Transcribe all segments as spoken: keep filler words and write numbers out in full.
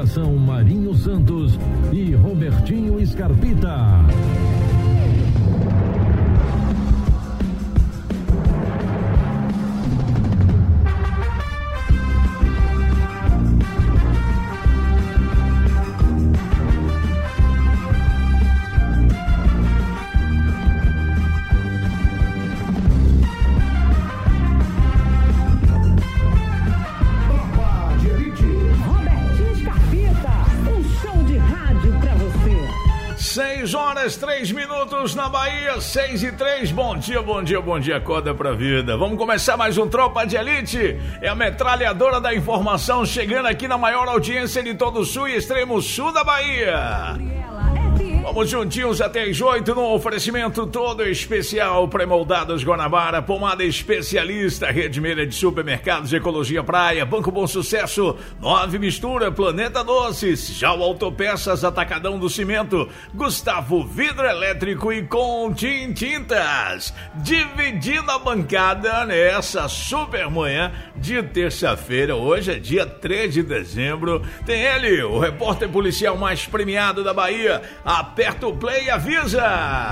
Apresentação Marinho Santos e Robertinho Scarpita. seis horas, três minutos na Bahia, seis e três. Bom dia, bom dia, bom dia, acorda pra vida. Vamos começar mais um Tropa de Elite. É a metralhadora da informação chegando aqui na maior audiência de todo o sul e extremo sul da Bahia. Vamos juntinhos até as oito no oferecimento todo especial Pré-Moldados Guanabara, pomada especialista, Rede Meira de Supermercados, Ecologia Praia, Banco Bom Sucesso, Nove Mistura, Planeta Doces, Jau Autopeças, Atacadão do Cimento, Gustavo Vidro Elétrico e Contim Tintas. Dividindo a bancada nessa super manhã de terça-feira, hoje é dia três de dezembro, tem ele, o repórter policial mais premiado da Bahia, a Aperta o play e avisa!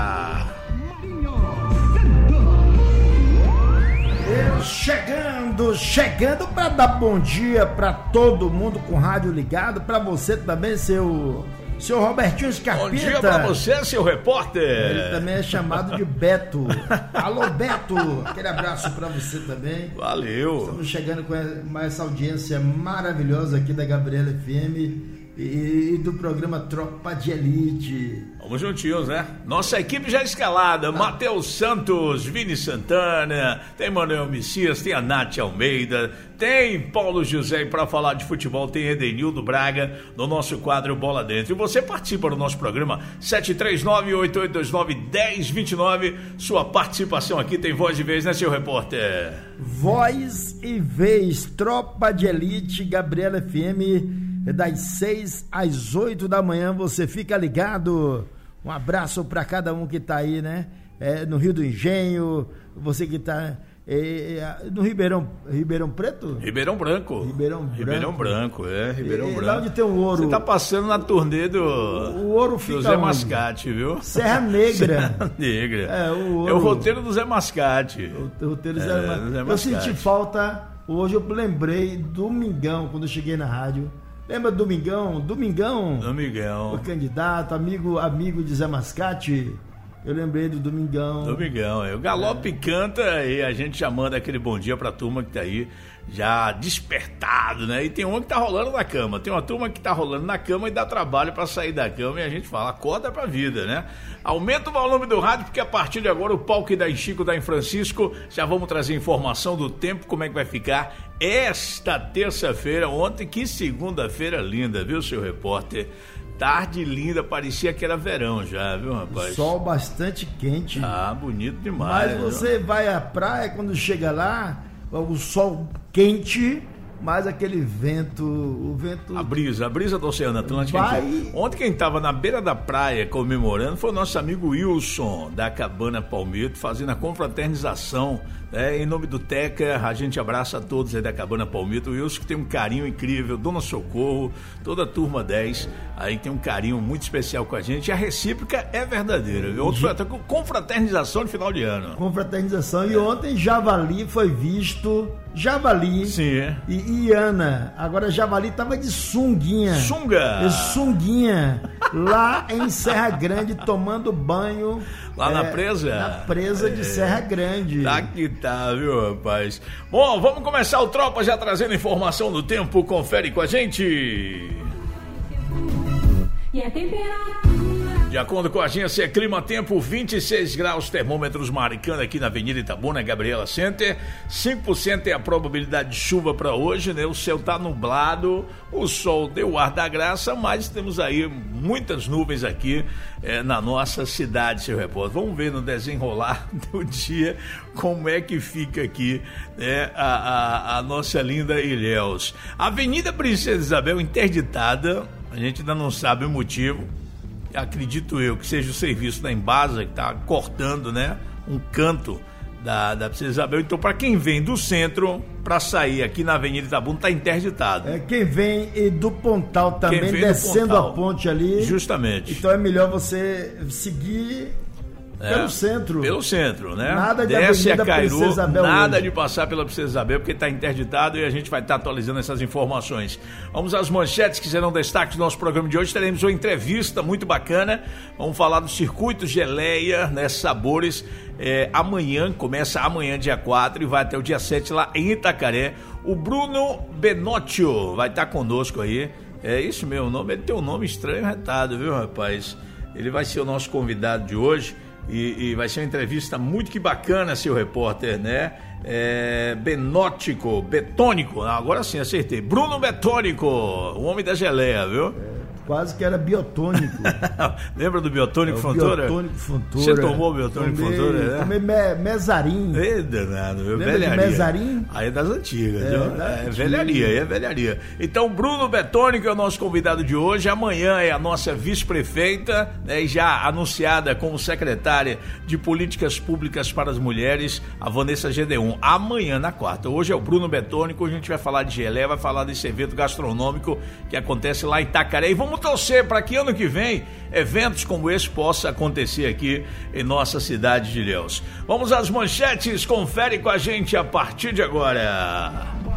Eu chegando, chegando para dar bom dia para todo mundo com rádio ligado, para você também, seu, seu Robertinho Scarpita. Bom dia para você, seu repórter. Ele também é chamado de Beto. Alô, Beto! Aquele abraço para você também. Valeu! Estamos chegando com essa audiência maravilhosa aqui da Gabriela F M e do programa Tropa de Elite. Vamos juntinhos, né? Nossa equipe já escalada, ah. Matheus Santos, Vini Santana, tem Manuel Messias, tem a Nath Almeida, tem Paulo José, e para falar de futebol tem Edenildo Braga no nosso quadro Bola Dentro. E você participa do nosso programa sete três nove, oito oito dois nove, um zero dois nove. Sua participação aqui tem voz e vez, né, seu repórter? Voz e vez, Tropa de Elite, Gabriela F M. Das seis às oito da manhã, você fica ligado. Um abraço para cada um que tá aí, né? É, no Rio do Engenho, você que tá é, é, no Ribeirão, Ribeirão Preto? Ribeirão Branco. Ribeirão Branco. Ribeirão Branco, é, Ribeirão e, Branco. Lá onde tem o ouro. Você tá passando na turnê do, o ouro fica do Zé onde? Mascate, viu? Serra Negra. Serra Negra. É o, ouro. É o roteiro do Zé Mascate. O roteiro do é, Zé, Zé Mascate. Eu senti falta, hoje eu lembrei, domingão, quando eu cheguei na rádio. Lembra do Domingão? Domingão? Domingão. O candidato, amigo, amigo de Zé Mascate. Eu lembrei do Domingão. Domingão, é. O Galope é. Canta e a gente já manda aquele bom dia pra turma que tá aí, já despertado, né? E tem uma que tá rolando na cama. Tem uma turma que tá rolando na cama e dá trabalho pra sair da cama e a gente fala, acorda pra vida, né? Aumenta o volume do rádio, porque a partir de agora o palco da Chico da em Francisco, já vamos trazer informação do tempo, como é que vai ficar esta terça-feira. Ontem, que segunda-feira linda, viu, seu repórter? Tarde linda, parecia que era verão já, viu, rapaz? Sol bastante quente. Ah, bonito demais. Mas você viu? Vai à praia, quando chega lá, o sol quente, mas aquele vento, o vento... A brisa, a brisa do Oceano Atlântico. Vai... Ontem quem estava na beira da praia comemorando foi o nosso amigo Wilson, da Cabana Palmito, fazendo a confraternização, né? Em nome do Teca, a gente abraça a todos aí da Cabana Palmito. O Wilson que tem um carinho incrível, Dona Socorro, toda a turma dez, aí tem um carinho muito especial com a gente, e a recíproca é verdadeira, viu? Outro foi até com confraternização de final de ano. Confraternização, e ontem Javali foi visto... Javali. Sim, é. E, e Ana. Agora Javali tava de sunguinha. Sunga. De sunguinha. Lá em Serra Grande, tomando banho. Lá é, na presa? Na presa é. de Serra Grande. Tá que tá, viu, rapaz? Bom, vamos começar o Tropa já trazendo informação do tempo. Confere com a gente. E a temperatura... De acordo com a agência Clima Tempo, vinte e seis graus, termômetros marcando aqui na Avenida Itabuna, Gabriela Center. cinco por cento é a probabilidade de chuva para hoje, né? O céu tá nublado, o sol deu ar da graça, mas temos aí muitas nuvens aqui é, na nossa cidade, seu repórter. Vamos ver no desenrolar do dia como é que fica aqui, né, a, a, a nossa linda Ilhéus. Avenida Princesa Isabel interditada, a gente ainda não sabe o motivo. Acredito eu que seja o serviço da Embasa que está cortando, né, um canto da, da Princesa Isabel. Então, para quem vem do centro, para sair aqui na Avenida Itabuna, tá interditado. É, quem vem e do Pontal também, descendo Pontal, a ponte ali. Justamente. Então é melhor você seguir é, pelo centro. Pelo centro, né? Nada de Desce Avenida a Cairu, Princesa Isabel nada hoje. de passar pela Princesa Isabel, porque está interditado e a gente vai estar tá atualizando essas informações. Vamos às manchetes que serão destaques do nosso programa de hoje. Teremos uma entrevista muito bacana. Vamos falar do Circuito Geleia, né? Sabores. É, amanhã, começa amanhã, dia quatro, e vai até o dia sete lá em Itacaré. O Bruno Benocchio vai estar tá conosco aí. É isso mesmo, o nome, ele tem um nome estranho retado, viu, rapaz? Ele vai ser o nosso convidado de hoje. E, e vai ser uma entrevista muito que bacana, seu repórter, né? É, Benótico, Betônico, agora sim, acertei. Bruno Betônico, o homem da geleia, viu? É, quase que era biotônico. Lembra do biotônico é, Fontoura? Biotônico Fontoura. Você tomou biotônico tomei, Fontoura, né? Tomei me, mezarim. Ei, danado, viu? Lembra Velharia. de mezarim? Aí é das antigas, é, viu? Da É antiga. velharia, é velharia. Então, Bruno Betônico é o nosso convidado de hoje. Amanhã é a nossa vice-prefeita, né, já anunciada como secretária de Políticas Públicas para as Mulheres, a Vanessa Gedeon. Amanhã, na quarta. Hoje é o Bruno Betônico, a gente vai falar de geleia, vai falar desse evento gastronômico que acontece lá em Itacaré. E vamos torcer para que ano que vem eventos como esse possam acontecer aqui em nossa cidade de Ilhéus. Vamos às manchetes, confere com a gente a partir de agora.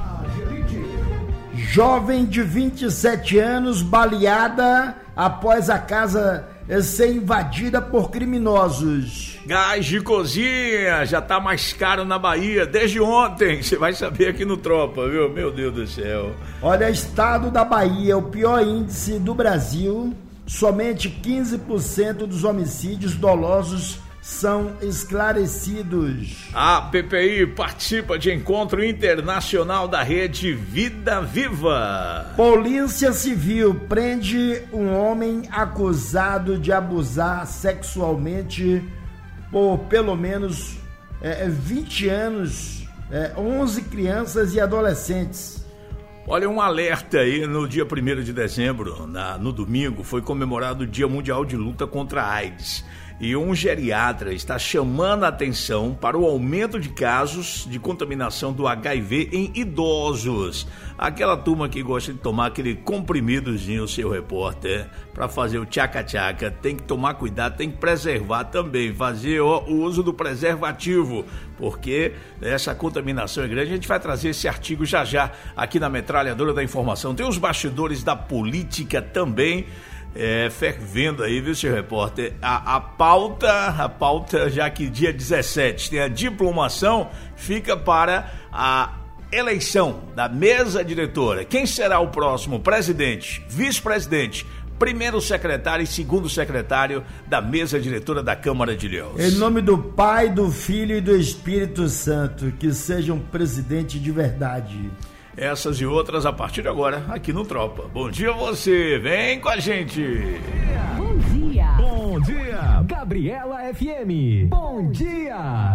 Jovem de vinte e sete anos baleada após a casa ser invadida por criminosos. Gás de cozinha já tá mais caro na Bahia desde ontem, você vai saber aqui no Tropa, viu? Meu Deus do céu. Olha, estado da Bahia, o pior índice do Brasil, somente quinze por cento dos homicídios dolosos são esclarecidos. A P P I participa de encontro internacional da rede Vida Viva. Polícia Civil prende um homem acusado de abusar sexualmente por pelo menos é, vinte anos, é, onze crianças e adolescentes. Olha, um alerta aí, no dia primeiro de dezembro, na, no domingo, foi comemorado o Dia Mundial de Luta contra a AIDS. E um geriatra está chamando a atenção para o aumento de casos de contaminação do H I V em idosos. Aquela turma que gosta de tomar aquele comprimidozinho, seu repórter, para fazer o tchaca-tchaca, tem que tomar cuidado, tem que preservar também, fazer ó, o uso do preservativo, porque essa contaminação é grande. A gente vai trazer esse artigo já já aqui na Metralhadora da Informação. Tem os bastidores da política também. É, fervendo aí, viu, seu repórter? A, a pauta, a pauta, já que dia dezessete tem a diplomação, fica para a eleição da mesa diretora. Quem será o próximo presidente, vice-presidente, primeiro secretário e segundo secretário da mesa diretora da Câmara de Ilhéus? Em nome do Pai, do Filho e do Espírito Santo, que seja um presidente de verdade. Essas e outras a partir de agora, aqui no Tropa. Bom dia você, vem com a gente. Bom dia. Bom dia, Gabriela F M. Bom dia.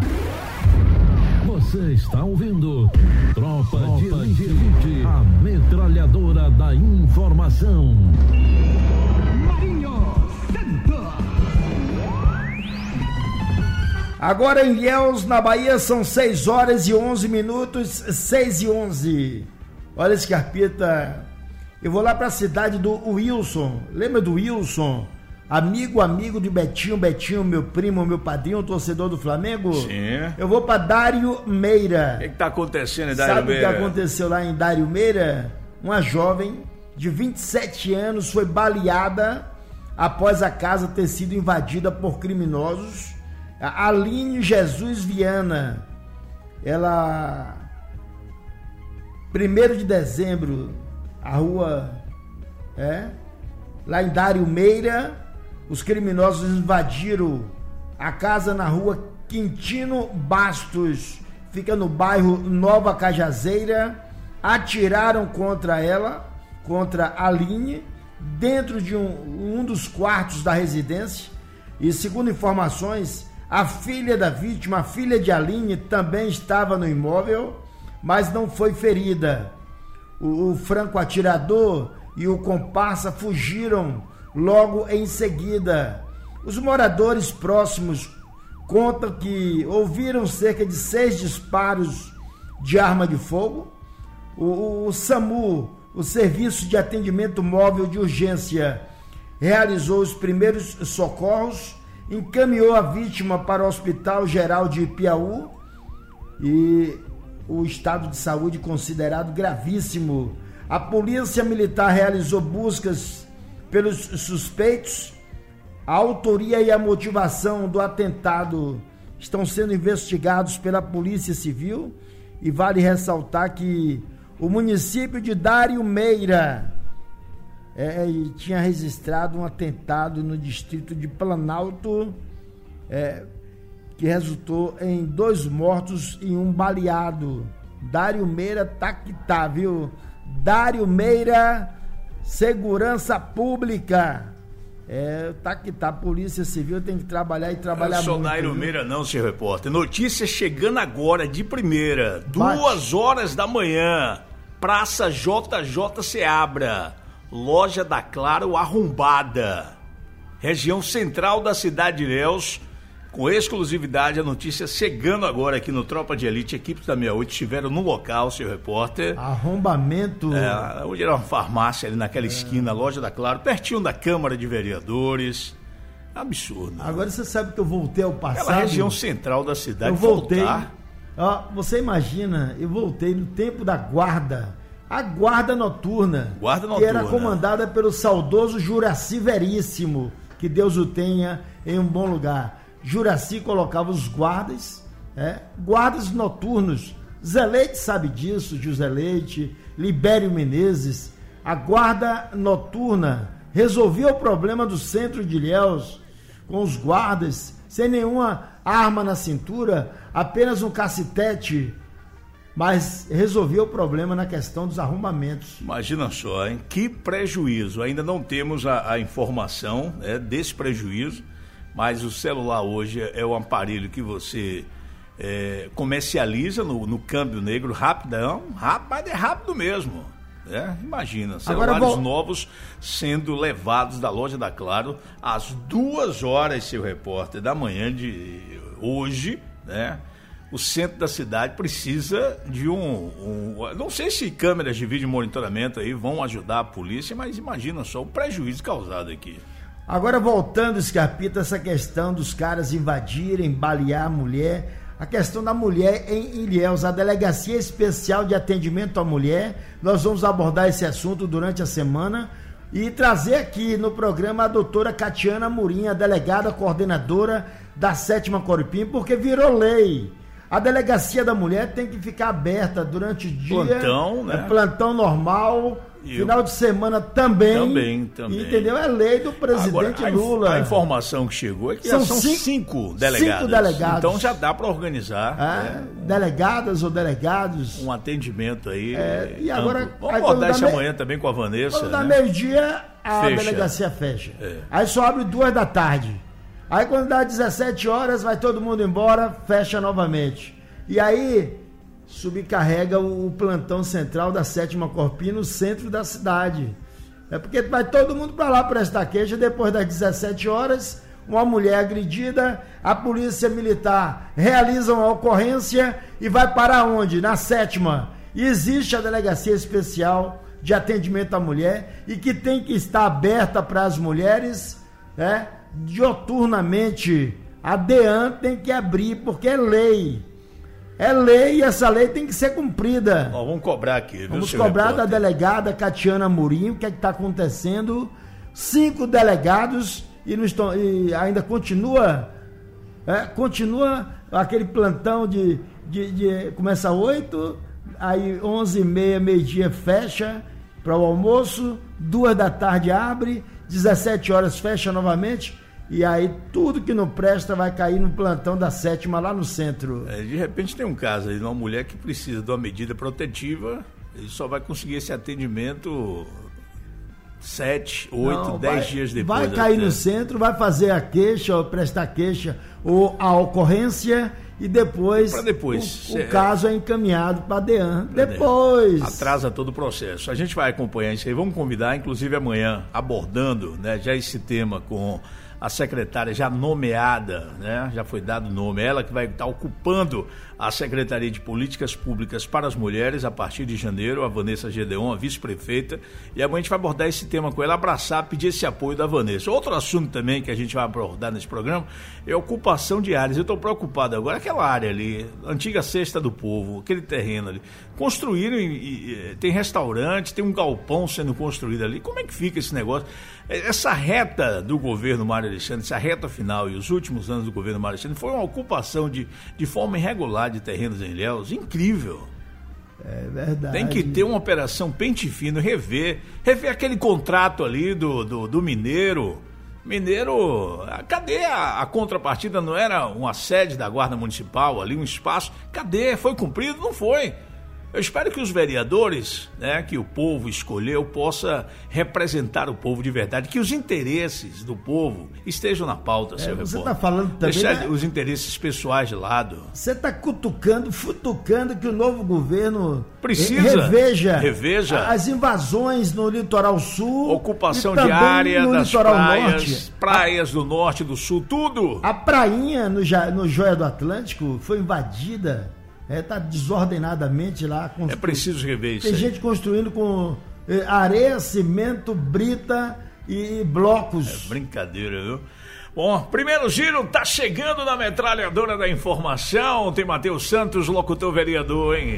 Você está ouvindo Tropa, Tropa de Elite, a metralhadora da informação. Marinho Center. Agora em Ilhéus, na Bahia, são seis horas e onze minutos, seis e onze. Olha, Scarpita, eu vou lá para a cidade do Wilson. Lembra do Wilson? Amigo, amigo de Betinho, Betinho, meu primo, meu padrinho, torcedor do Flamengo? Sim. Eu vou para Dário Meira. O que está acontecendo em Dário Sabe Meira? Sabe o que aconteceu lá em Dário Meira? Uma jovem de vinte e sete anos foi baleada após a casa ter sido invadida por criminosos. A Aline Jesus Viana, ela, primeiro de dezembro, a rua, é, lá em Dário Meira, os criminosos invadiram a casa na rua Quintino Bastos, fica no bairro Nova Cajazeira, atiraram contra ela, contra a Aline, dentro de um, um dos quartos da residência, e segundo informações, a filha da vítima, a filha de Aline, também estava no imóvel, mas não foi ferida. O, o franco-atirador e o comparsa fugiram logo em seguida. Os moradores próximos conta que ouviram cerca de seis disparos de arma de fogo. O, o, o SAMU, o Serviço de Atendimento Móvel de Urgência, realizou os primeiros socorros, encaminhou a vítima para o Hospital Geral de Piauí e o estado de saúde considerado gravíssimo. A Polícia Militar realizou buscas pelos suspeitos. A autoria e a motivação do atentado estão sendo investigados pela Polícia Civil e vale ressaltar que o município de Dário Meira é, tinha registrado um atentado no distrito de Planalto é, que resultou em dois mortos e um baleado. Dário Meira tá que tá, viu? Dário Meira, Segurança Pública. É, tá que tá, Polícia Civil tem que trabalhar e trabalhar muito. Não sou Dário Meira não, senhor repórter. Notícia chegando agora, de primeira. Bate. Duas horas da manhã. Praça J J Seabra. Loja da Claro arrombada. Região central da cidade de Ilhéus. Com exclusividade, a notícia chegando agora aqui no Tropa de Elite. Equipes da sessenta e oito estiveram no local, senhor repórter. Arrombamento. É, onde era uma farmácia ali naquela é. esquina, Loja da Claro, pertinho da Câmara de Vereadores. Absurdo. Agora você sabe que eu voltei ao passado. Aquela região central da cidade. Eu voltei. Ó, você imagina, eu voltei no tempo da guarda. A guarda noturna. Guarda noturna. Que era comandada pelo saudoso Juraci Veríssimo. Que Deus o tenha em um bom lugar. Juraci colocava os guardas, é, guardas noturnos. Zé Leite sabe disso, José Leite, Libério Menezes. A guarda noturna resolvia o problema do centro de Ilhéus com os guardas, sem nenhuma arma na cintura, apenas um cacetete, mas resolvia o problema na questão dos arrombamentos. Imagina só, hein? Que prejuízo. Ainda não temos a, a informação, né, desse prejuízo. Mas o celular hoje é um aparelho que você é, comercializa no, no câmbio negro rapidão, rápido, mas é rápido mesmo. Né? Imagina, celulares vou... novos sendo levados da Loja da Claro às duas horas, seu repórter, da manhã de hoje, né? O centro da cidade precisa de um, um... Não sei se câmeras de vídeo monitoramento aí vão ajudar a polícia, mas imagina só o prejuízo causado aqui. Agora voltando, Scarpita, essa questão dos caras invadirem, balear a mulher, a questão da mulher em Ilhéus, a Delegacia Especial de Atendimento à Mulher, nós vamos abordar esse assunto durante a semana e trazer aqui no programa a doutora Catiana Murim, a delegada coordenadora da sétima Corpim, porque virou lei. A Delegacia da Mulher tem que ficar aberta durante o dia, plantão, né? É plantão normal, eu... final de semana também. Também, também. Entendeu? É lei do presidente Agora, a, Lula. A informação que chegou é que são, são cinco, cinco delegadas. Cinco delegados. Então já dá para organizar. É, é, delegadas ou delegados. Um atendimento aí. É, e agora, vamos abordar isso amanhã me... também com a Vanessa. Quando dá né? meio-dia, a fecha. delegacia fecha. É. Aí só abre duas da tarde. Aí quando dá dezessete horas, vai todo mundo embora, fecha novamente. E aí, subcarrega o plantão central da sétima Corpim no centro da cidade. É porque vai todo mundo para lá prestar queixa, depois das dezessete horas, uma mulher agredida, a polícia militar realiza uma ocorrência e vai para onde? Na sétima. E existe a Delegacia Especial de Atendimento à Mulher e que tem que estar aberta para as mulheres, né, dioturnamente. A DEAN tem que abrir, porque é lei. É lei e essa lei tem que ser cumprida. Ó, vamos cobrar aqui, viu, Vamos cobrar repórter? da delegada Catiana Murim, o que é que está acontecendo. Cinco delegados e, não estão, e ainda continua, é, continua aquele plantão de, de, de começa oito, aí onze e meia, meio-dia fecha para o almoço, duas da tarde abre, dezessete horas fecha novamente. E aí tudo que não presta vai cair no plantão da sétima lá no centro. É, de repente tem um caso aí de uma mulher que precisa de uma medida protetiva e só vai conseguir esse atendimento sete, oito, dez dias depois. Vai cair no centro, vai fazer a queixa, ou prestar queixa, ou a ocorrência e depois, pra depois o, o caso é encaminhado para a DEAN. Depois. Atrasa todo o processo. A gente vai acompanhar isso aí, vamos convidar, inclusive amanhã, abordando, né, já esse tema com a secretária já nomeada, né? Já foi dado nome, ela que vai estar ocupando a Secretaria de Políticas Públicas para as Mulheres a partir de janeiro, a Vanessa Gedeon, a vice-prefeita, e amanhã a gente vai abordar esse tema com ela, abraçar, pedir esse apoio da Vanessa. Outro assunto também que a gente vai abordar nesse programa é a ocupação de áreas. Eu estou preocupado agora, aquela área ali, antiga Cesta do Povo, aquele terreno ali, construíram, e, e, tem restaurante, tem um galpão sendo construído ali, como é que fica esse negócio? Essa reta do governo Mário Alexandre, essa reta final e os últimos anos do governo Mário Alexandre foi uma ocupação de, de forma irregular de terrenos em Ilhéus, incrível. É verdade. Tem que ter uma operação pente fino, rever, rever aquele contrato ali do, do, do Mineiro. Mineiro, cadê a, a contrapartida? Não era uma sede da Guarda Municipal ali, um espaço? Cadê? Foi cumprido? Não foi. Eu espero que os vereadores, né, que o povo escolheu, possa representar o povo de verdade, que os interesses do povo estejam na pauta, é, seu Você repórter. está falando também... Deixar né? os interesses pessoais de lado. Você está cutucando, futucando que o novo governo precisa reveja, reveja as invasões no litoral sul, ocupação e de área no das litoral praias, norte. praias do norte e do sul, tudo. A prainha no, no Joia do Atlântico foi invadida. É, tá desordenadamente lá. Constru... É preciso rever isso. Tem aí. gente construindo com é, areia, cimento, brita e blocos. É brincadeira, viu? Bom, primeiro giro tá chegando na metralhadora da informação. Tem Matheus Santos, locutor vereador, hein?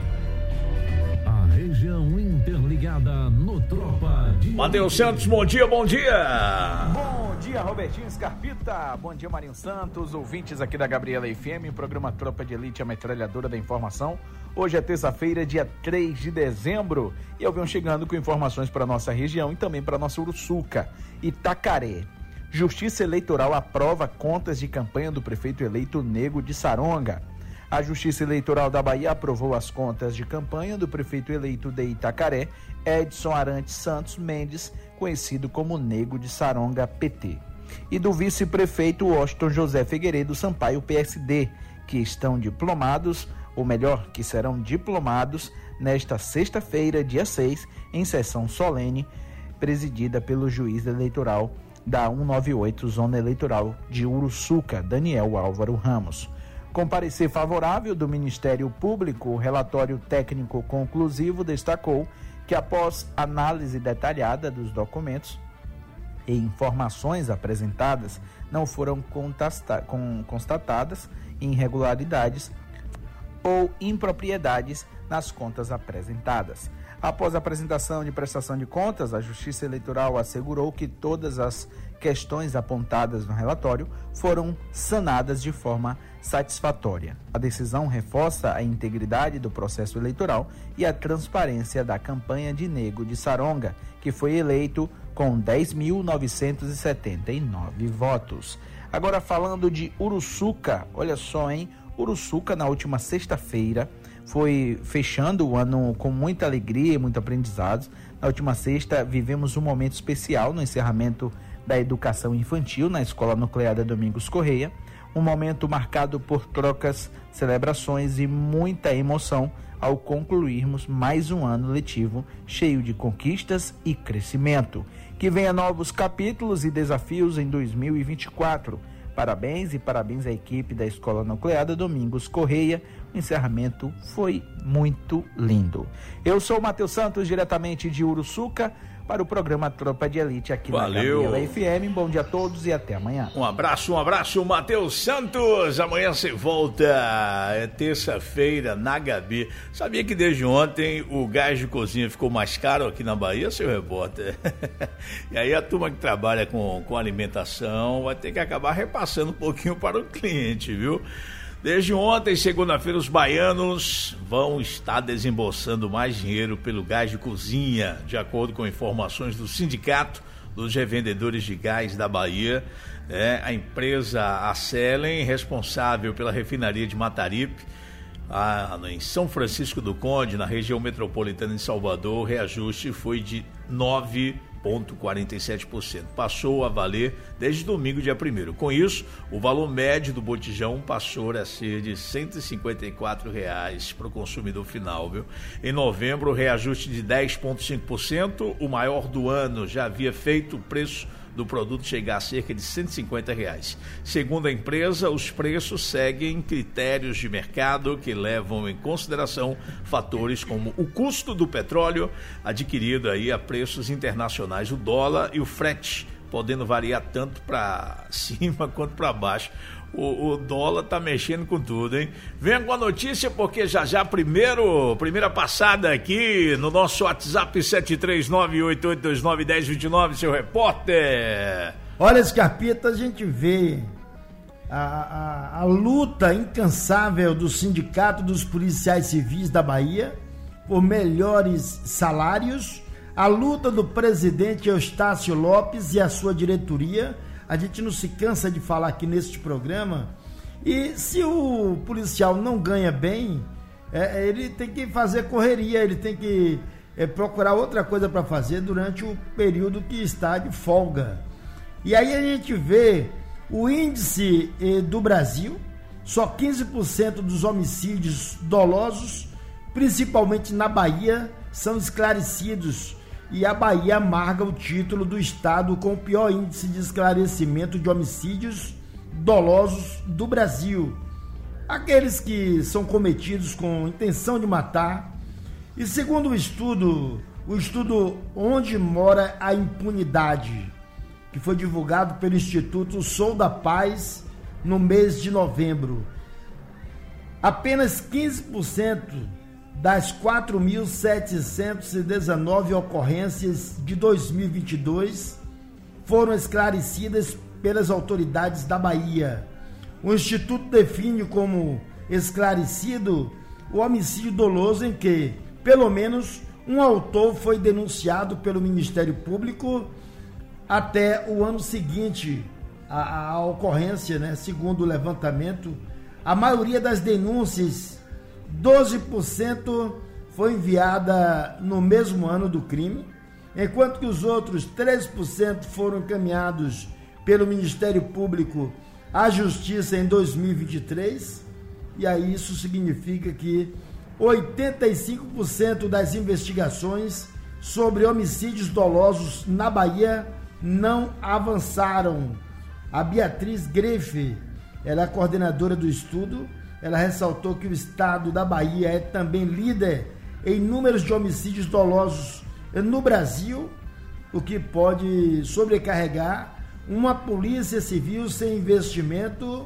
A região interligada no Tropa de Matheus Santos, bom dia, bom dia. Bom dia, Robertinho Scarpita. Bom dia, Marinho Santos, ouvintes aqui da Gabriela F M, programa Tropa de Elite, a metralhadora da informação. Hoje é terça-feira, dia três de dezembro, e eu venho chegando com informações para nossa região e também para nossa Uruçuca. Itacaré. Justiça Eleitoral aprova contas de campanha do prefeito eleito Nego de Saronga. A Justiça Eleitoral da Bahia aprovou as contas de campanha do prefeito eleito de Itacaré, Edson Arantes Santos Mendes, conhecido como Nego de Saronga P T, e do vice-prefeito Washington José Figueiredo Sampaio P S D, que estão diplomados, ou melhor, que serão diplomados nesta sexta-feira, dia seis, em sessão solene, presidida pelo juiz eleitoral da cento e noventa e oito, Zona Eleitoral de Uruçuca, Daniel Álvaro Ramos. Com parecer favorável do Ministério Público, o relatório técnico conclusivo destacou que, após análise detalhada dos documentos e informações apresentadas, não foram contasta- com, constatadas irregularidades ou impropriedades nas contas apresentadas. Após a apresentação de prestação de contas, a Justiça Eleitoral assegurou que todas as questões apontadas no relatório foram sanadas de forma satisfatória. A decisão reforça a integridade do processo eleitoral e a transparência da campanha de Nego de Saronga, que foi eleito com dez mil novecentos e setenta e nove votos. Agora falando de Uruçuca, olha só, hein? Uruçuca, na última sexta-feira, foi fechando o ano com muita alegria e muito aprendizado. Na última sexta, vivemos um momento especial no encerramento da educação infantil na Escola Nucleada Domingos Correia, um momento marcado por trocas, celebrações e muita emoção ao concluirmos mais um ano letivo cheio de conquistas e crescimento. Que venha novos capítulos e desafios em dois mil e vinte e quatro. Parabéns e parabéns à equipe da Escola Nucleada Domingos Correia. O encerramento foi muito lindo. Eu sou o Matheus Santos, diretamente de Uruçuca, para o programa Tropa de Elite aqui Valeu. na Gabriela F M. Bom dia a todos e até amanhã. Um abraço, um abraço, Matheus Santos. Amanhã você volta, é terça-feira na Gabi. Sabia que desde ontem o gás de cozinha ficou mais caro aqui na Bahia, seu repórter? E aí a turma que trabalha com, com alimentação vai ter que acabar repassando um pouquinho para o cliente, viu? Desde ontem, segunda-feira, os baianos vão estar desembolsando mais dinheiro pelo gás de cozinha, de acordo com informações do Sindicato dos Revendedores de Gás da Bahia. É, a empresa Acelen, responsável pela refinaria de Mataripe, a, em São Francisco do Conde, na região metropolitana de Salvador, o reajuste foi de nove vírgula quarenta e sete por cento. Passou a valer desde domingo, dia primeiro. Com isso, o valor médio do botijão passou a ser de cento e cinquenta e quatro reais para o consumidor final, viu? Em novembro, o reajuste de dez vírgula cinco por cento, o maior do ano, já havia feito o preço do produto chegar a cerca de cento e cinquenta reais. Segundo a empresa, os preços seguem critérios de mercado que levam em consideração fatores como o custo do petróleo adquirido aí a preços internacionais, o dólar e o frete, podendo variar tanto para cima quanto para baixo. O, o dólar tá mexendo com tudo, hein? Venha com a notícia, porque já já, primeiro, primeira passada aqui no nosso WhatsApp sete três nove, oito oito dois nove, um zero dois nove, seu repórter. Olha, Scarpita, a gente vê a, a, a luta incansável do Sindicato dos Policiais Civis da Bahia por melhores salários, a luta do presidente Eustácio Lopes e a sua diretoria. A gente não se cansa de falar aqui neste programa. E se o policial não ganha bem, é, ele tem que fazer correria, ele tem que é, procurar outra coisa para fazer durante o período que está de folga. E aí a gente vê o índice eh, do Brasil, só quinze por cento dos homicídios dolosos, principalmente na Bahia, são esclarecidos. E a Bahia amarga o título do estado com o pior índice de esclarecimento de homicídios dolosos do Brasil. Aqueles que são cometidos com intenção de matar. E segundo o estudo, o estudo Onde Mora a Impunidade, que foi divulgado pelo Instituto Sou da Paz no mês de novembro, apenas quinze por cento das quatro mil setecentas e dezenove ocorrências de dois mil e vinte e dois foram esclarecidas pelas autoridades da Bahia. O Instituto define como esclarecido o homicídio doloso em que, pelo menos, um autor foi denunciado pelo Ministério Público até o ano seguinte à, à ocorrência, né? Segundo o levantamento, a maioria das denúncias, doze por cento, foi enviada no mesmo ano do crime, enquanto que os outros treze por cento foram encaminhados pelo Ministério Público à Justiça em dois mil e vinte e três, e aí isso significa que oitenta e cinco por cento das investigações sobre homicídios dolosos na Bahia não avançaram. A Beatriz Grefe, ela é coordenadora do estudo. Ela ressaltou que o estado da Bahia é também líder em números de homicídios dolosos no Brasil, o que pode sobrecarregar uma polícia civil sem investimento.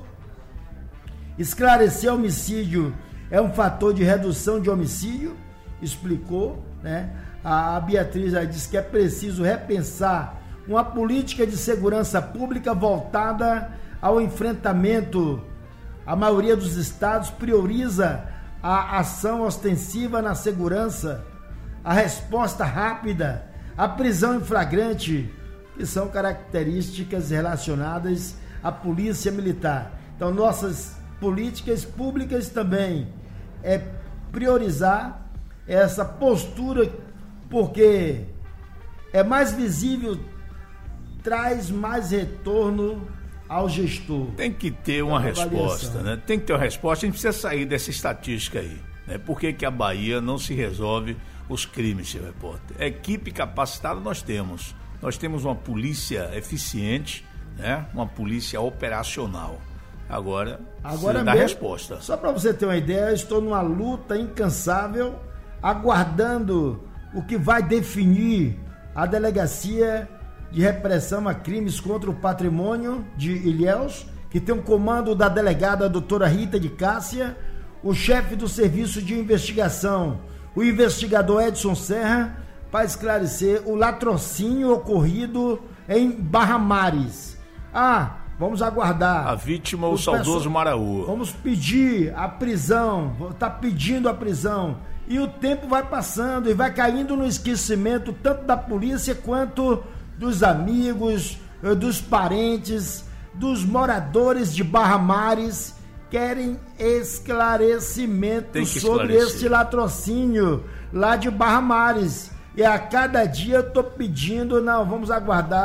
Esclarecer homicídio é um fator de redução de homicídio, explicou, né? A Beatriz já disse que é preciso repensar uma política de segurança pública voltada ao enfrentamento. A maioria dos estados prioriza a ação ostensiva na segurança, a resposta rápida, a prisão em flagrante, que são características relacionadas à polícia militar. Então, nossas políticas públicas também é priorizar essa postura, porque é mais visível, traz mais retorno ao gestor. Tem que ter uma resposta, né? Tem que ter uma resposta. A gente precisa sair dessa estatística aí, né? Por que que a Bahia não se resolve os crimes, seu repórter? Equipe capacitada nós temos. Nós temos uma polícia eficiente, né? Uma polícia operacional. Agora, Agora dá mesmo, resposta. Só para você ter uma ideia, eu estou numa luta incansável, aguardando o que vai definir a Delegacia de Repressão a Crimes contra o Patrimônio de Ilhéus, que tem um comando da delegada doutora Rita de Cássia, o chefe do Serviço de Investigação, o investigador Edson Serra, para esclarecer o latrocínio ocorrido em Barra Mares. Ah, vamos aguardar. A vítima, o, o saudoso pessoal, Maraú. Vamos pedir a prisão, está pedindo a prisão. E o tempo vai passando e vai caindo no esquecimento tanto da polícia quanto dos amigos, dos parentes, dos moradores de Barra Mares. Querem esclarecimento sobre este latrocínio lá de Barra Mares. E a cada dia eu estou pedindo, não, vamos aguardar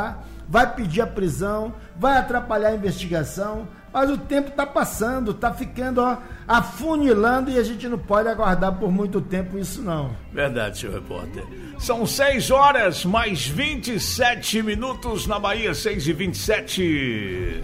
vai pedir a prisão, vai atrapalhar a investigação, mas o tempo está passando, está ficando ó, afunilando e a gente não pode aguardar por muito tempo isso não. Verdade, senhor repórter. São seis horas mais vinte e sete minutos na Bahia, seis e vinte e sete.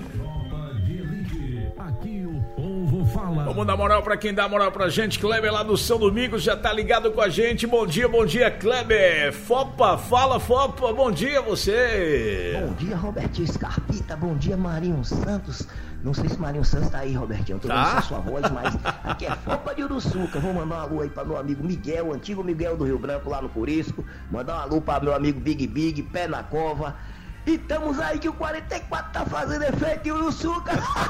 Vamos dar moral pra quem dá moral pra gente. Kleber lá do São Domingos já tá ligado com a gente. Bom dia, bom dia, Kleber. Fopa, fala, Fopa. Bom dia, você. Bom dia, Robertinho Scarpita. Bom dia, Marinho Santos. Não sei se Marinho Santos tá aí, Robertinho. Eu tô tá? vendo só sua voz, mas aqui é Fopa de Uruçuca. Vou mandar um alô aí pra meu amigo Miguel, antigo Miguel do Rio Branco, lá no Curisco. Mandar um alô pra meu amigo Big Big, Pé na Cova. E estamos aí que o quarenta e quatro tá fazendo efeito em Uruçuca.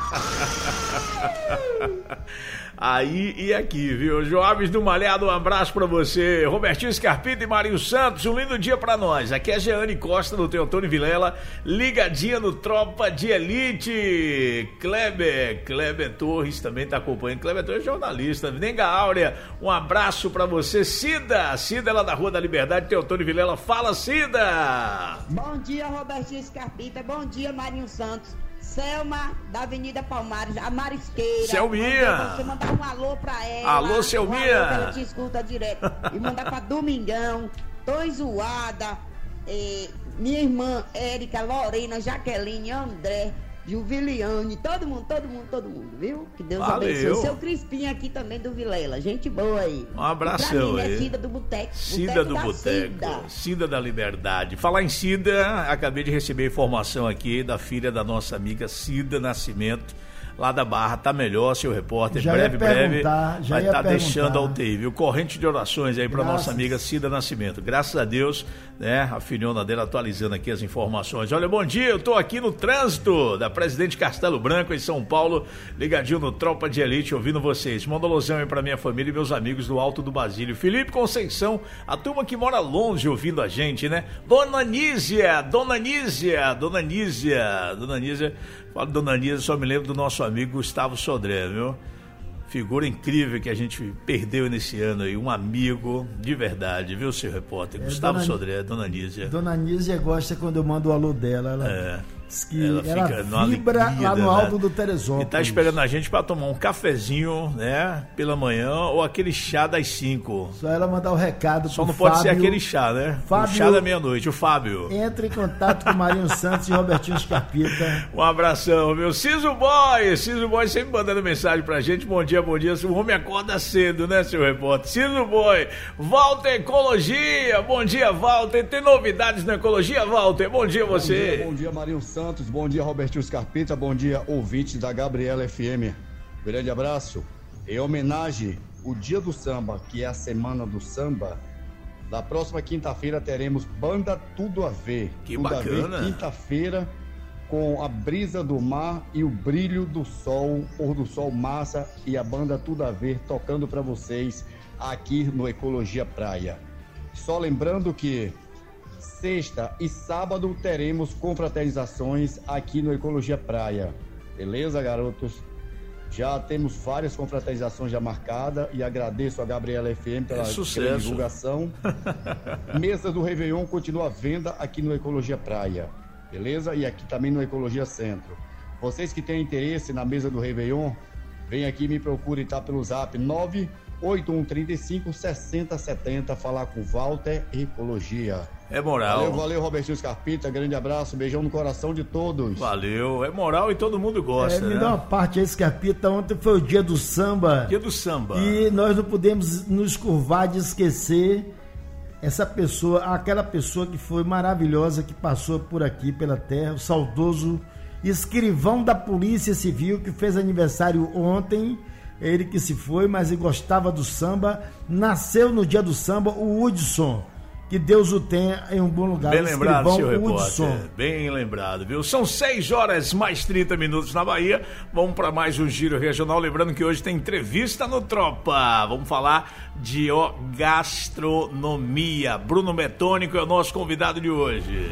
Aí e aqui, viu? Joaves do Malhado, um abraço pra você. Robertinho Scarpita e Marinho Santos, um lindo dia pra nós. Aqui é Jeane Costa do Teotônio Vilela, ligadinha no Tropa de Elite. Kleber, Kleber Torres também tá acompanhando. Kleber Torres é jornalista. Nenga Áurea, um abraço pra você. Cida, Cida lá da Rua da Liberdade, Teotônio Vilela. Fala, Cida! Bom dia, Robertinho Scarpita. Bom dia, Marinho Santos. Selma, da Avenida Palmares, a Marisqueira. Selminha. Você mandar um alô pra ela. Alô, Selminha. Um alô, ela te escuta direto. E mandar pra Domingão, Toizoada, eh, minha irmã Érica, Lorena, Jaqueline, André, Juviliane, todo mundo, todo mundo, todo mundo, viu? Que Deus Valeu. abençoe. Seu Crispim aqui também do Vilela, gente boa aí. Um abração mim, aí. É Cida do Boteco. Cida Boteco do da Boteco, Cida. Cida da Liberdade. Falar em Cida, acabei de receber informação aqui da filha da nossa amiga Cida Nascimento, lá da Barra. Tá melhor, seu repórter, Já breve, ia breve perguntar, já vai ia estar tá perguntar. deixando a U T I, viu? Corrente de orações aí para Graças. nossa amiga Cida Nascimento. Graças a Deus, né? A filhona dela atualizando aqui as informações. Olha, bom dia, eu tô aqui no trânsito da Presidente Castelo Branco, em São Paulo, ligadinho no Tropa de Elite, ouvindo vocês. Manda alusão aí pra minha família e meus amigos do Alto do Basílio. Felipe Conceição, a turma que mora longe ouvindo a gente, né? Dona Nízia, Dona Nízia, Dona Nízia, Dona Nízia, falo Dona Nízia, só me lembro do nosso amigo Gustavo Sodré, viu? Figura incrível que a gente perdeu nesse ano aí, um amigo de verdade, viu, seu repórter? É, Gustavo dona, Sodré, Dona Nízia. Dona Nízia gosta quando eu mando o alô dela, ela É. diz que Ela ela, fica numa vibra alegria lá no danada. Alto do Teresópolis. E tá esperando a gente pra tomar um cafezinho, né, pela manhã, ou aquele chá das cinco. Só ela mandar o recado Só pro não pode Fábio. ser aquele chá, né? Fábio- O chá da meia-noite, o Fábio. Entre em contato com Marinho Santos e Robertinho Scarpita. Um abração, meu. Ciso Boy, Ciso Boy sempre mandando mensagem pra gente. Bom dia, bom dia. O homem acorda cedo, né, seu repórter? Ciso Boy, Walter Ecologia. Bom dia, Walter. Tem novidades na Ecologia, Walter? Bom dia, você. Bom dia, bom dia, Marinho Santos. Bom dia, Robertinho Scarpita. Bom dia, ouvintes da Gabriela F M. Grande abraço. Em homenagem ao Dia do Samba, que é a Semana do Samba, na próxima quinta-feira teremos Banda Tudo a Ver. Que Tudo bacana. A Ver, quinta-feira, com a brisa do mar e o brilho do sol, pôr do sol massa e a banda Tudo a Ver tocando para vocês aqui no Ecologia Praia. Só lembrando que sexta e sábado teremos confraternizações aqui no Ecologia Praia. Beleza, garotos? Já temos várias confraternizações já marcadas e agradeço a Gabriela F M pela, É pela sucesso. divulgação. Mesa do Réveillon continua à venda aqui no Ecologia Praia. Beleza? E aqui também no Ecologia Centro. Vocês que têm interesse na mesa do Réveillon, vem aqui e me procure, tá? Pelo zap nove oito um três cinco seis zero sete zero, falar com Walter Ecologia. É moral. Valeu, valeu, Robertinho Scarpita, grande abraço, beijão no coração de todos. Valeu. É moral e todo mundo gosta, É, me né? dá uma parte aí, Scarpita. Ontem foi o dia do samba. Dia do samba. E nós não podemos nos curvar de esquecer essa pessoa, aquela pessoa que foi maravilhosa, que passou por aqui pela terra, o saudoso escrivão da Polícia Civil, que fez aniversário ontem. Ele que se foi, mas ele gostava do samba. Nasceu no dia do samba o Hudson. Que Deus o tenha em um bom lugar. Bem O lembrado, escrivão seu repórter. Hudson. Bem lembrado, viu? São seis horas mais trinta minutos na Bahia. Vamos para mais um giro regional. Lembrando que hoje tem entrevista no Tropa. Vamos falar de ó, gastronomia. Bruno Metônico é o nosso convidado de hoje.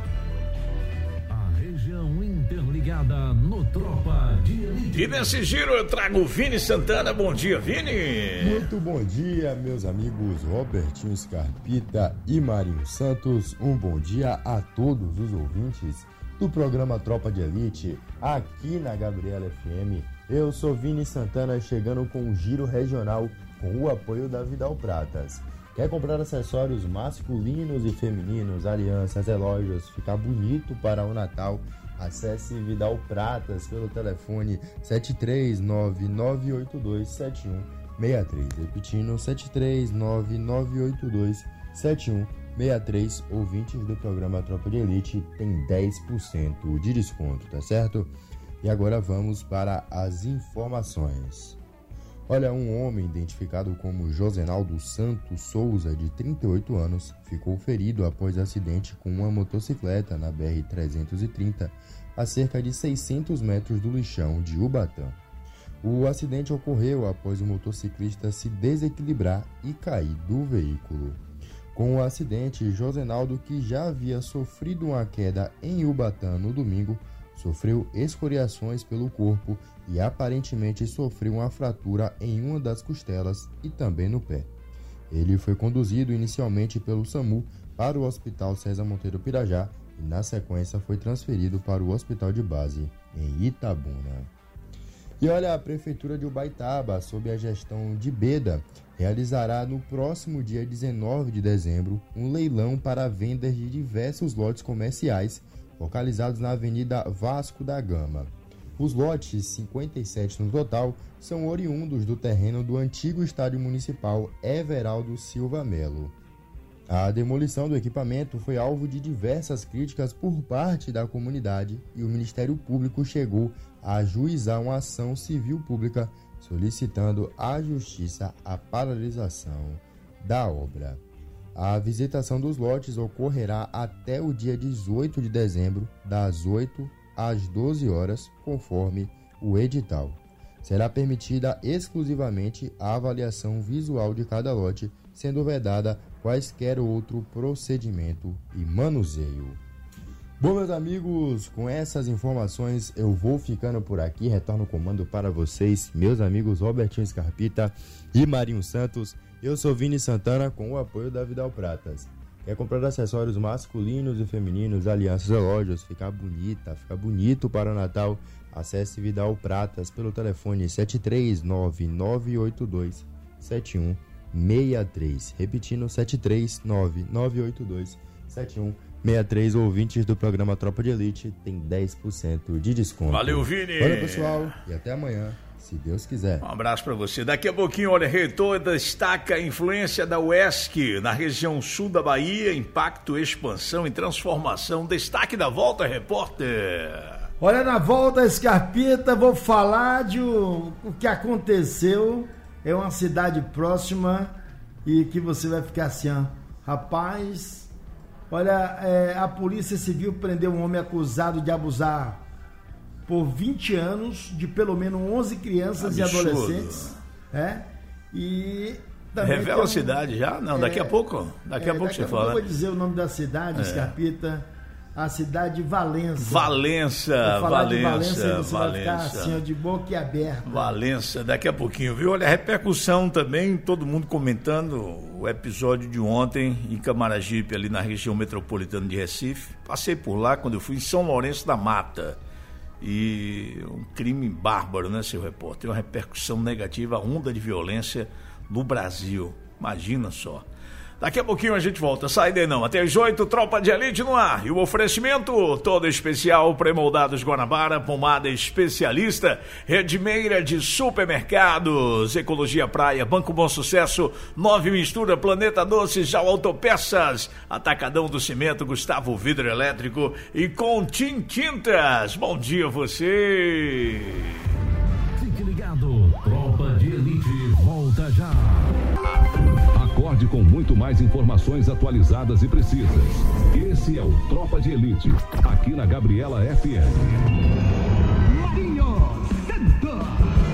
A região interligada no Tropa de Elite. E nesse giro eu trago o Vini Santana. Bom dia, Vini. Muito bom dia, meus amigos Robertinho Scarpita e Marinho Santos. Um bom dia a todos os ouvintes do programa Tropa de Elite, aqui na Gabriela F M. Eu sou Vini Santana, chegando com um giro regional com o apoio da Vidal Pratas. Quer comprar acessórios masculinos e femininos, alianças, relógios, ficar bonito para o Natal? Acesse Vidal Pratas pelo telefone sete três nove nove oito dois sete um seis três. Repetindo, sete três nove nove oito dois sete um seis três. Ouvintes do programa Tropa de Elite tem dez por cento de desconto, tá certo? E agora vamos para as informações. Olha, um homem identificado como Josenaldo Santos Souza, de trinta e oito anos, ficou ferido após acidente com uma motocicleta na B R trezentos e trinta, a cerca de seiscentos metros do lixão de Ubatã. O acidente ocorreu após o motociclista se desequilibrar e cair do veículo. Com o acidente, Josenaldo, que já havia sofrido uma queda em Ubatã no domingo, sofreu escoriações pelo corpo e aparentemente sofreu uma fratura em uma das costelas e também no pé. Ele foi conduzido inicialmente pelo SAMU para o Hospital César Monteiro Pirajá e na sequência foi transferido para o Hospital de Base em Itabuna. E olha, a Prefeitura de Ubaitaba, sob a gestão de Beda, realizará no próximo dia dezenove de dezembro um leilão para vendas de diversos lotes comerciais localizados na Avenida Vasco da Gama. Os lotes, cinquenta e sete no total, são oriundos do terreno do antigo estádio municipal Everaldo Silva Melo. A demolição do equipamento foi alvo de diversas críticas por parte da comunidade e o Ministério Público chegou a ajuizar uma ação civil pública solicitando à Justiça a paralisação da obra. A visitação dos lotes ocorrerá até o dia dezoito de dezembro, das oito às doze horas, conforme o edital. Será permitida exclusivamente a avaliação visual de cada lote, sendo vedada quaisquer outro procedimento e manuseio. Bom, meus amigos, com essas informações eu vou ficando por aqui. Retorno o comando para vocês, meus amigos Robertinho Scarpita e Marinho Santos. Eu sou Vini Santana, com o apoio da Vidal Pratas. Quer comprar acessórios masculinos e femininos, alianças, relógios, ficar bonita, ficar bonito para o Natal? Acesse Vidal Pratas pelo telefone sete três nove nove oito dois sete um seis três. Repetindo, sete três nove nove oito dois sete um seis três. Ouvintes do programa Tropa de Elite tem dez por cento de desconto. Valeu, Vini! Valeu, pessoal, e até amanhã, se Deus quiser. Um abraço para você. Daqui a pouquinho, olha, reitor destaca a influência da U E S C na região sul da Bahia, impacto, expansão e transformação. Destaque da volta, repórter. Olha, na volta, Scarpita, vou falar de o, o que aconteceu. É uma cidade próxima e que você vai ficar assim, ó, rapaz. Olha, é, a Polícia Civil prendeu um homem acusado de abusar por vinte anos de pelo menos onze crianças Absurdo. e adolescentes. É, e também Revela um, a cidade já? Não, daqui é, a pouco. Daqui é, a pouco daqui você a fala. Eu vou dizer o nome da cidade, é. Scarpita. A cidade de Valença. Valença, Vou falar Valença, de Valença e você Valença. vai ficar assim, ó, de boca aberta. Valença, daqui a pouquinho, viu? Olha, a repercussão também, todo mundo comentando o episódio de ontem em Camaragipe, ali na região metropolitana de Recife. Passei por lá quando eu fui em São Lourenço da Mata. E um crime bárbaro, né, seu repórter? Uma repercussão negativa, onda de violência no Brasil. Imagina só. Daqui a pouquinho a gente volta, sai daí não, até as oito, Tropa de Elite no ar. E o oferecimento todo especial, Premoldados Guanabara, pomada especialista, Redmeira de supermercados, Ecologia Praia, Banco Bom Sucesso, Nove Mistura, Planeta Doces, Já Autopeças, Atacadão do Cimento, Gustavo Vidro Elétrico e Contim Tintas. Bom dia a você. Fique ligado, Tropa de Elite volta já. Acorde com muito mais informações atualizadas e precisas. Esse é o Tropa de Elite, aqui na Gabriela F M. Marinho Santos.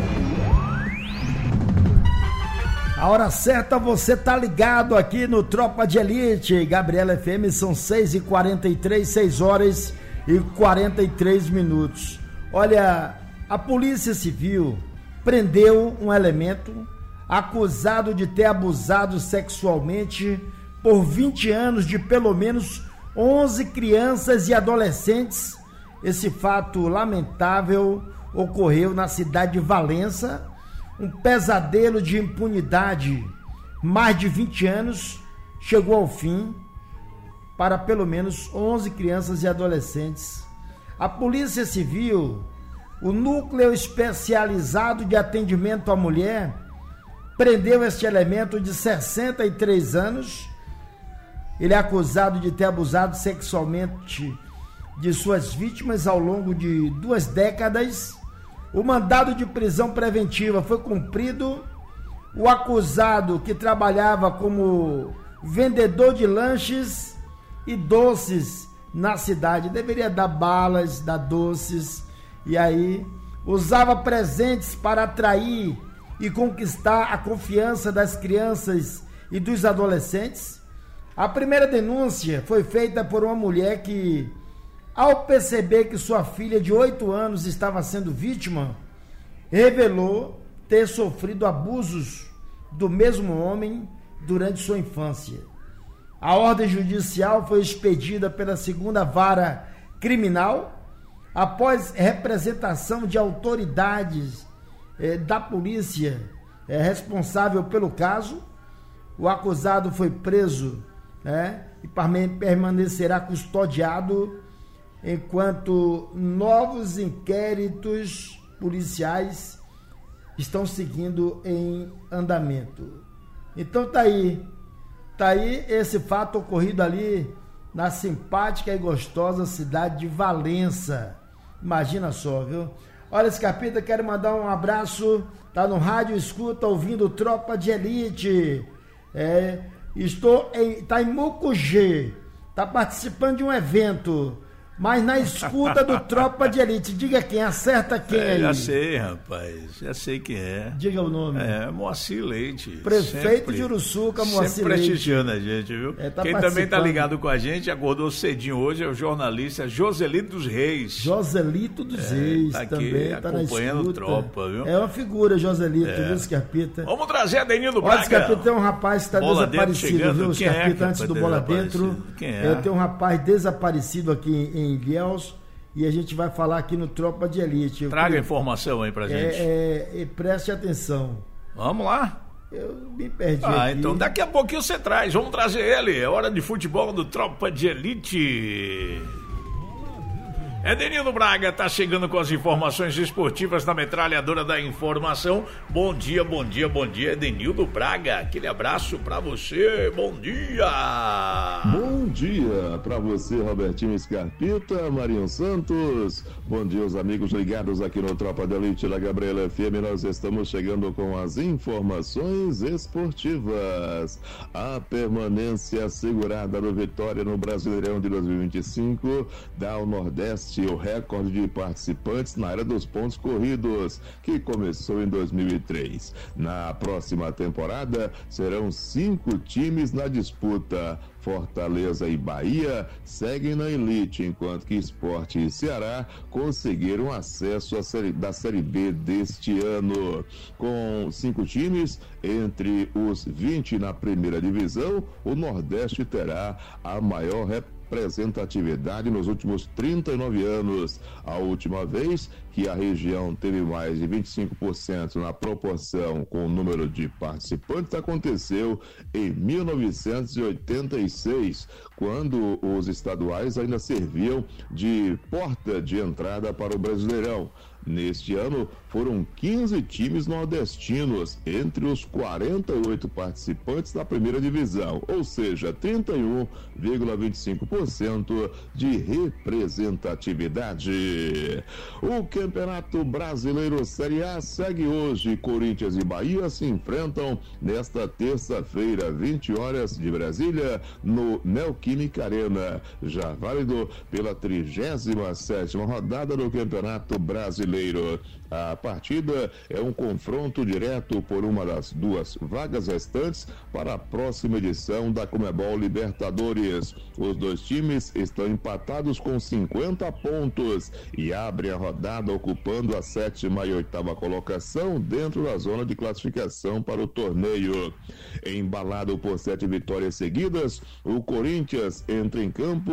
A hora certa, você tá ligado aqui no Tropa de Elite, Gabriela F M, são seis e quarenta e três, seis horas e quarenta e três minutos. Olha, a Polícia Civil prendeu um elemento acusado de ter abusado sexualmente por vinte anos de pelo menos onze crianças e adolescentes esse fato lamentável ocorreu na cidade de Valença, um pesadelo de impunidade, mais de vinte anos, chegou ao fim para pelo menos onze crianças e adolescentes. A Polícia Civil, o Núcleo Especializado de Atendimento à Mulher, prendeu este elemento de sessenta e três anos. Ele é acusado de ter abusado sexualmente de suas vítimas ao longo de duas décadas. O mandado de prisão preventiva foi cumprido. O acusado, que trabalhava como vendedor de lanches e doces na cidade, deveria dar balas, dar doces, e aí usava presentes para atrair e conquistar a confiança das crianças e dos adolescentes. A primeira denúncia foi feita por uma mulher que, ao perceber que sua filha de oito anos estava sendo vítima, revelou ter sofrido abusos do mesmo homem durante sua infância. A ordem judicial foi expedida pela segunda vara criminal após representação de autoridades eh, da polícia eh, responsável pelo caso. O acusado foi preso, né, e permanecerá custodiado enquanto novos inquéritos policiais estão seguindo em andamento. Então tá aí, tá aí esse fato ocorrido ali na simpática e gostosa cidade de Valença. Imagina só, viu? Olha, Scarpita, quero mandar um abraço, tá no rádio escuta, ouvindo Tropa de Elite. É, estou em, tá em Mucugê, tá participando de um evento, mas na escuta do Tropa de Elite. Diga quem, acerta quem é, aí. Já sei, rapaz, já sei quem é. Diga o nome. É, Moacir Leite. Prefeito sempre, de Uruçuca, Moacir sempre Leite. prestigiando a gente, viu? É, tá quem também tá ligado com a gente, acordou cedinho hoje, é o jornalista Joselito dos Reis. Joselito dos é, Reis, tá aqui, também tá na acompanhando escuta. Tropa, viu? É uma figura, Joselito, É. viu, Scarpita? Vamos trazer a Denildo Braga. Olha, Scarpita, tem um rapaz que está Bola desaparecido, dentro viu, chegando. Scarpita, Quem é, antes do rapaz, Bola Dentro. Quem é? Eu tenho um rapaz desaparecido aqui em Ilhéus e a gente vai falar aqui no Tropa de Elite. Eu Traga queria- informação aí pra gente. É, é, é, preste atenção. Vamos lá? Eu me perdi Ah, aqui. então daqui a pouquinho você traz. Vamos trazer ele. É hora de futebol do Tropa de Elite. Edenildo Braga tá chegando com as informações esportivas na metralhadora da informação. Bom dia, bom dia, bom dia, Edenildo Braga. Aquele abraço pra você. Bom dia. Bom dia pra você, Robertinho Scarpita, Marinho Santos. Bom dia, os amigos ligados aqui no Tropa de Elite da Gabriela F M. Nós estamos chegando com as informações esportivas. A permanência assegurada no Vitória no Brasileirão de dois mil e vinte e cinco dá ao Nordeste o recorde de participantes na área dos pontos corridos, que começou em dois mil e três. Na próxima temporada, serão cinco times na disputa. Fortaleza e Bahia seguem na elite, enquanto que Sport e Ceará conseguiram acesso à série, da Série B deste ano. Com cinco times, entre os vinte na primeira divisão, o Nordeste terá a maior representatividade nos últimos trinta e nove anos. A última vez que a região teve mais de vinte e cinco por cento na proporção com o número de participantes aconteceu em mil novecentos e oitenta e seis, quando os estaduais ainda serviam de porta de entrada para o Brasileirão. Neste ano, foram quinze times nordestinos entre os quarenta e oito participantes da primeira divisão, ou seja, trinta e um vírgula vinte e cinco por cento de representatividade. O Campeonato Brasileiro Série A segue hoje. Corinthians e Bahia se enfrentam nesta terça-feira, vinte horas de Brasília, no Neoquímica Arena, já válido pela trigésima sétima rodada do Campeonato Brasileiro. A partida é um confronto direto por uma das duas vagas restantes para a próxima edição da Conmebol Libertadores. Os dois times estão empatados com cinquenta pontos e abrem a rodada ocupando a sétima e oitava colocação dentro da zona de classificação para o torneio. Embalado por sete vitórias seguidas, o Corinthians entra em campo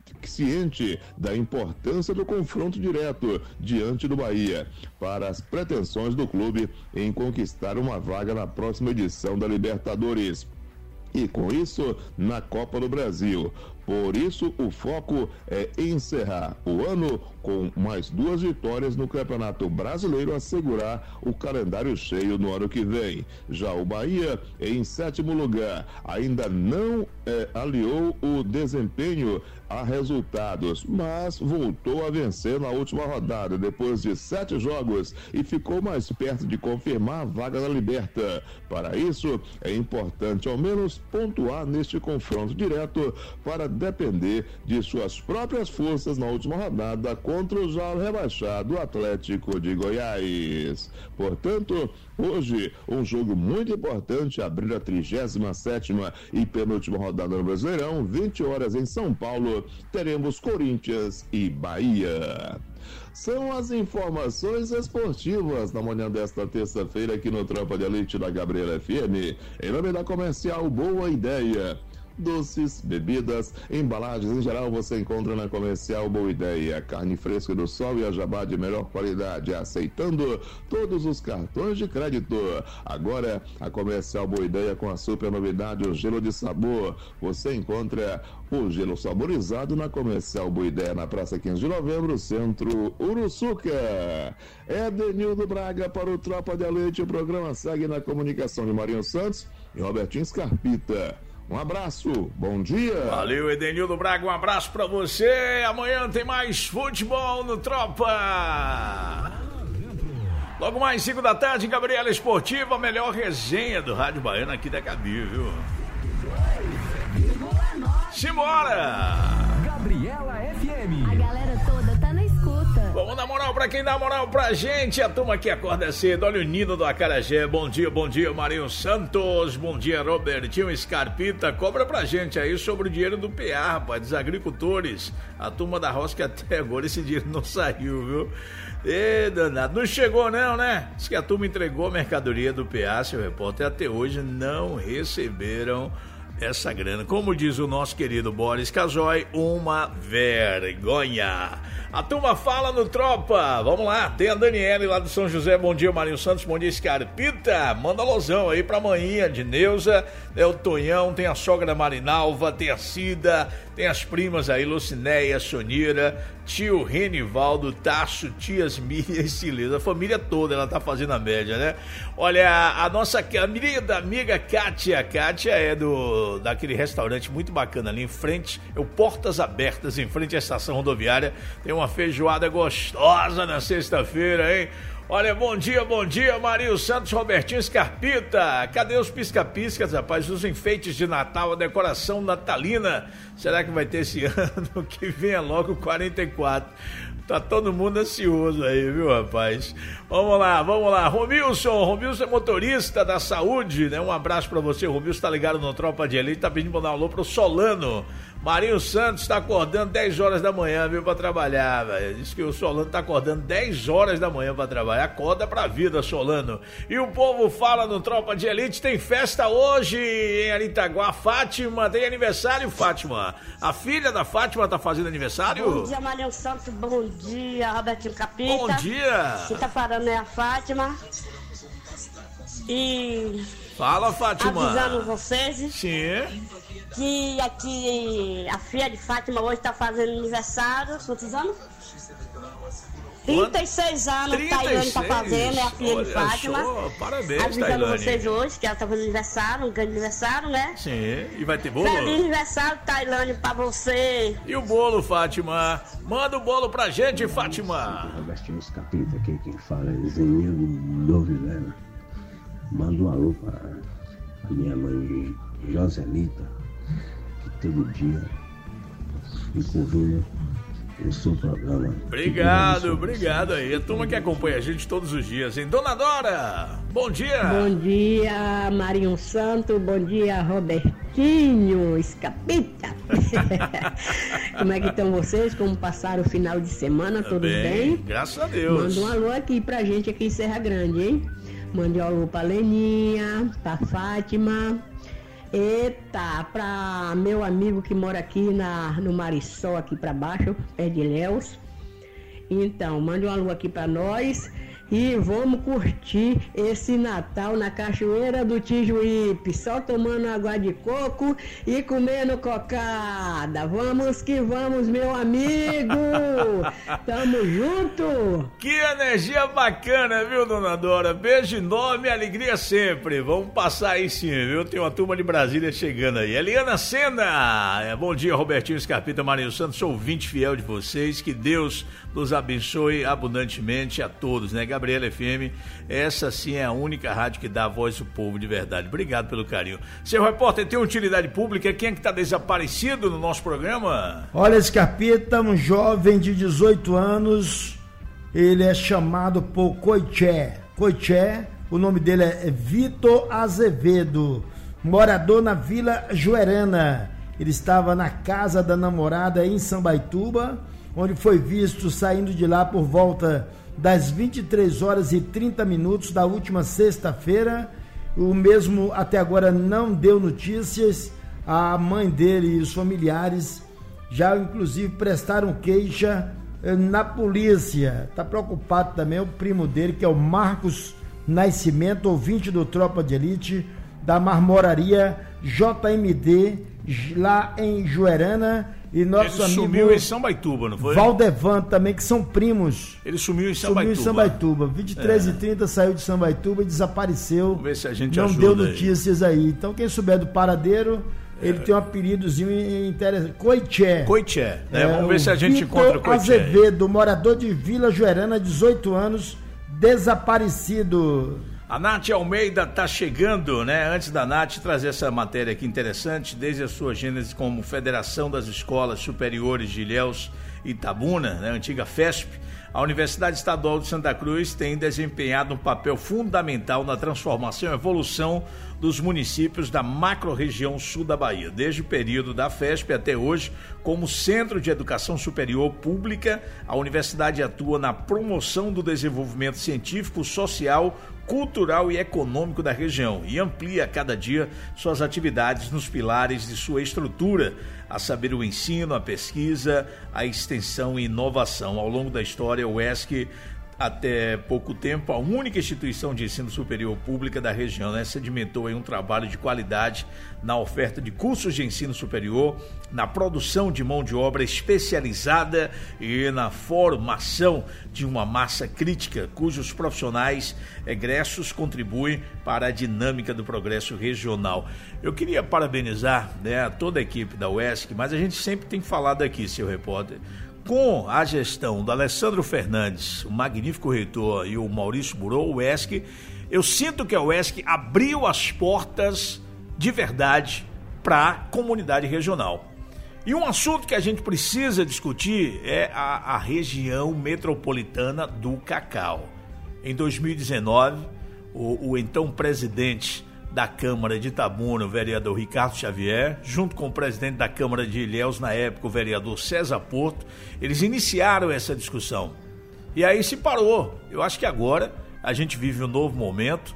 ciente da importância do confronto direto diante do Bahia para as pretensões do clube em conquistar uma vaga na próxima edição da Libertadores. E com isso, na Copa do Brasil. Por isso, o foco é encerrar o ano com mais duas vitórias no Campeonato Brasileiro, assegurar o calendário cheio no ano que vem. Já o Bahia, em sétimo lugar, ainda não é, aliou o desempenho a resultados, mas voltou a vencer na última rodada, depois de sete jogos, e ficou mais perto de confirmar a vaga na Liberta. Para isso, é importante ao menos pontuar neste confronto direto para depender de suas próprias forças na última rodada contra o já rebaixado Atlético de Goiás. Portanto, hoje, um jogo muito importante, abrir a trigésima sétima e penúltima rodada no Brasileirão, vinte horas em São Paulo, teremos Corinthians e Bahia. São as informações esportivas na manhã desta terça-feira aqui no Tropa de Elite da Gabriela F M, em nome da Comercial Boa Ideia. Doces, bebidas, embalagens em geral você encontra na Comercial Boa Ideia. Carne fresca do sol e a jabá de melhor qualidade, aceitando todos os cartões de crédito. Agora, a Comercial Boa Ideia com a super novidade, o gelo de sabor. Você encontra o gelo saborizado na Comercial Boa Ideia, na Praça quinze de Novembro, Centro Uruçuca. É Denildo Braga para o Tropa de Elite. O programa segue na comunicação de Marinho Santos e Robertinho Scarpita. Um abraço, bom dia. Valeu, Edenildo Braga, um abraço pra você. Amanhã tem mais futebol no Tropa. Logo mais cinco da tarde, Gabriela Esportiva, a melhor resenha do Rádio Baiano aqui da Gabi, viu? Simbora! Gabriela F M. A galera toda tá na escuta. Vamos dar moral pra quem dá moral pra gente. A turma que acorda cedo. Olha o Nino do Acarajé. Bom dia, bom dia, Marinho Santos. Bom dia, Robertinho Scarpita. Cobra pra gente aí sobre o dinheiro do P A, rapaz, dos agricultores. A turma da roça que até agora esse dinheiro não saiu, viu? Ê, danado. Não chegou não, né? Diz que a turma entregou a mercadoria do P A, seu repórter, até hoje não receberam essa grana. Como diz o nosso querido Boris Casoy, uma vergonha. A turma fala no Tropa. Vamos lá, tem a Daniele lá do São José. Bom dia, Marinho Santos. Bom dia, Scarpita. Manda alôzão aí pra manhã de Neuza, é o Tonhão, tem a sogra Marinalva, tem a Cida, tem as primas aí, Lucinéia, Sonira, tio Renivaldo, Tasso, tias Miriam e Silesa. A família toda, ela tá fazendo a média, né? Olha, a, a nossa querida amiga Kátia. Kátia é do daquele restaurante muito bacana ali em frente, é o Portas Abertas, em frente à estação rodoviária. Tem uma feijoada gostosa na sexta-feira, hein? Olha, bom dia, bom dia, Marinho Santos, Robertinho Scarpita. Cadê os pisca-piscas, rapaz? Os enfeites de Natal, a decoração natalina. Será que vai ter esse ano? Que venha logo quarenta e quatro. Tá todo mundo ansioso aí, viu, rapaz? Vamos lá, vamos lá. Romilson, Romilson é motorista da saúde, né? Um abraço pra você, Romilson, tá ligado no Tropa de Elite, tá pedindo pra dar um alô pro Solano. Marinho Santos tá acordando dez horas da manhã, viu, pra trabalhar, velho. Diz que o Solano tá acordando dez horas da manhã pra trabalhar. Acorda pra vida, Solano. E o povo fala no Tropa de Elite, tem festa hoje em Aritaguá. Fátima, tem aniversário, Fátima. A filha da Fátima tá fazendo aniversário? Bom dia, Marinho Santos, bom dia, Robertinho Capita. Bom dia. Você tá falando é a Fátima. E... Fala, Fátima. Avisando vocês. Sim. Que aqui a filha de Fátima hoje tá fazendo aniversário. Quantos anos? trinta e seis anos, trinta e seis? Tailane tá fazendo, é a filha Olha de Fátima. Só, parabéns, avisando Tailane. vocês hoje que ela tá fazendo aniversário, um grande aniversário, né? Sim, e vai ter bolo? Feliz aniversário, Tailane, pra você. E o bolo, Fátima? Manda o bolo pra gente, Fátima. Robertinho Capita, aqui quem fala é Zenildo Novilena. Manda um alô pra a minha mãe Joselita, que todo dia fica ouvindo o seu programa. Obrigado, obrigado aí. A turma que acompanha a gente todos os dias, hein? Dona Dora, bom dia. Bom dia, Marinho Santo. Bom dia, Robertinho Escapita. Como é que estão vocês? Como passaram o final de semana? Tudo bem? bem? Graças a Deus. Manda um alô aqui pra gente aqui em Serra Grande, hein? Mande um alô pra Leninha, pra Fátima Eita, para meu amigo que mora aqui na, no Marisol, aqui para baixo, perto de Ilhéus. Então, mande um alô aqui para nós e vamos curtir esse Natal na Cachoeira do Tijuípe, só tomando água de coco e comendo cocada. Vamos que vamos, meu amigo! Tamo junto! Que energia bacana, viu, dona Dora? Beijo enorme e alegria sempre. Vamos passar aí sim, viu? Tem uma turma de Brasília chegando aí. Eliana Sena, bom dia, Robertinho Scarpita, Marinho Santos, sou ouvinte fiel de vocês, que Deus nos abençoe abundantemente a todos, né? Gabriela F M, essa sim é a única rádio que dá a voz ao povo de verdade. Obrigado pelo carinho. Seu repórter, tem utilidade pública? Quem é que está desaparecido no nosso programa? Olha, Scarpita, um jovem de dezoito anos, ele é chamado por Coité. Coité, o nome dele é Vitor Azevedo, morador na Vila Juerana. Ele estava na casa da namorada em Sambaituba, onde foi visto saindo de lá por volta das vinte e três horas e trinta minutos da última sexta-feira. O mesmo até agora não deu notícias. A mãe dele e os familiares já inclusive prestaram queixa na polícia. Está preocupado também o primo dele, que é o Marcos Nascimento, ouvinte do Tropa de Elite, da marmoraria J M D, lá em Juerana. E nosso Ele amigo sumiu em Sambaituba, não foi? Valdevan também, que são primos. Ele sumiu em Sambaituba. Sumiu em Sambaituba. vinte e três e trinta saiu de Sambaituba e desapareceu. Vamos ver se a gente não ajuda deu notícias aí. aí. Então quem souber do paradeiro, ele é. tem um apelidozinho interessante. Coité. Coité, né? É, Vamos ver se a gente Vitor encontra o Coité. Azevedo, morador de Vila Juerana, dezoito anos, desaparecido. A Nath Almeida está chegando, né? Antes da Nath trazer essa matéria aqui interessante, desde a sua gênese como Federação das Escolas Superiores de Ilhéus e Itabuna, né? Antiga FESP, a Universidade Estadual de Santa Cruz tem desempenhado um papel fundamental na transformação e evolução dos municípios da macro-região sul da Bahia. Desde o período da FESP até hoje, como Centro de Educação Superior Pública, a universidade atua na promoção do desenvolvimento científico, social, cultural e econômico da região e amplia a cada dia suas atividades nos pilares de sua estrutura, a saber, o ensino, a pesquisa, a extensão e inovação. Ao longo da história, o U E S C, até pouco tempo, a única instituição de ensino superior pública da região, né, sedimentou em um trabalho de qualidade na oferta de cursos de ensino superior, na produção de mão de obra especializada e na formação de uma massa crítica, cujos profissionais egressos contribuem para a dinâmica do progresso regional. Eu queria parabenizar, né, toda a equipe da U E S C, mas a gente sempre tem falado aqui, seu repórter, com a gestão do Alessandro Fernandes, o magnífico reitor, e o Maurício Burô, o U E S C, eu sinto que a U E S C abriu as portas de verdade para a comunidade regional. E um assunto que a gente precisa discutir é a, a região metropolitana do cacau. Em dois mil e dezenove, o, o então presidente da Câmara de Itabuna, o vereador Ricardo Xavier, junto com o presidente da Câmara de Ilhéus, na época, o vereador César Porto, eles iniciaram essa discussão. E aí se parou. Eu acho que agora a gente vive um novo momento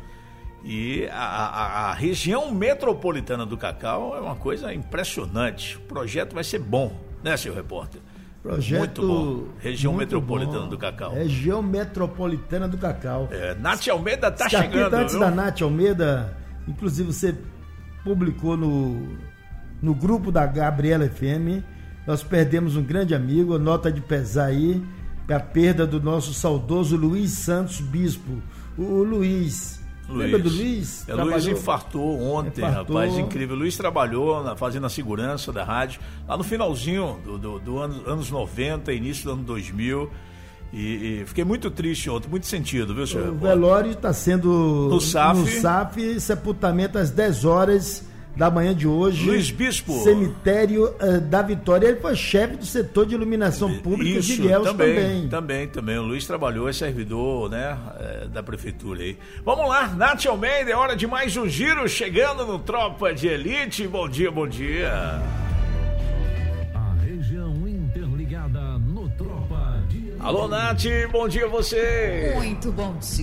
e a, a, a região metropolitana do cacau é uma coisa impressionante. O projeto vai ser bom, né, seu repórter? Projeto muito bom. Região muito metropolitana bom. do cacau. Região metropolitana do cacau. É, Nath Almeida tá Scarpita, chegando. Antes viu? da Nath Almeida, inclusive você publicou no, no grupo da Gabriela F M, nós perdemos um grande amigo, nota de pesar aí, a perda do nosso saudoso Luiz Santos Bispo. O, o Luiz, Luiz. lembra do Luiz? É, Luiz infartou ontem, infartou. Rapaz, incrível. Luiz trabalhou na, fazendo a segurança da rádio, lá no finalzinho do, do, do ano, anos noventa, início do ano dois mil. E, e fiquei muito triste ontem, muito sentido, viu, senhor? O velório está sendo no S A F. No S A F, sepultamento às dez horas da manhã de hoje. Luiz Bispo. Cemitério uh, da Vitória. Ele foi chefe do setor de iluminação pública Isso, de Ilhéus também, também. Também, também. O Luiz trabalhou, é servidor, né, da prefeitura aí. Vamos lá, Nath Almeida, é hora de mais um giro, chegando no Tropa de Elite. Bom dia, bom dia. A região interligada no Tropa de Elite. Alô, Nath, bom dia a você. Muito bom dia.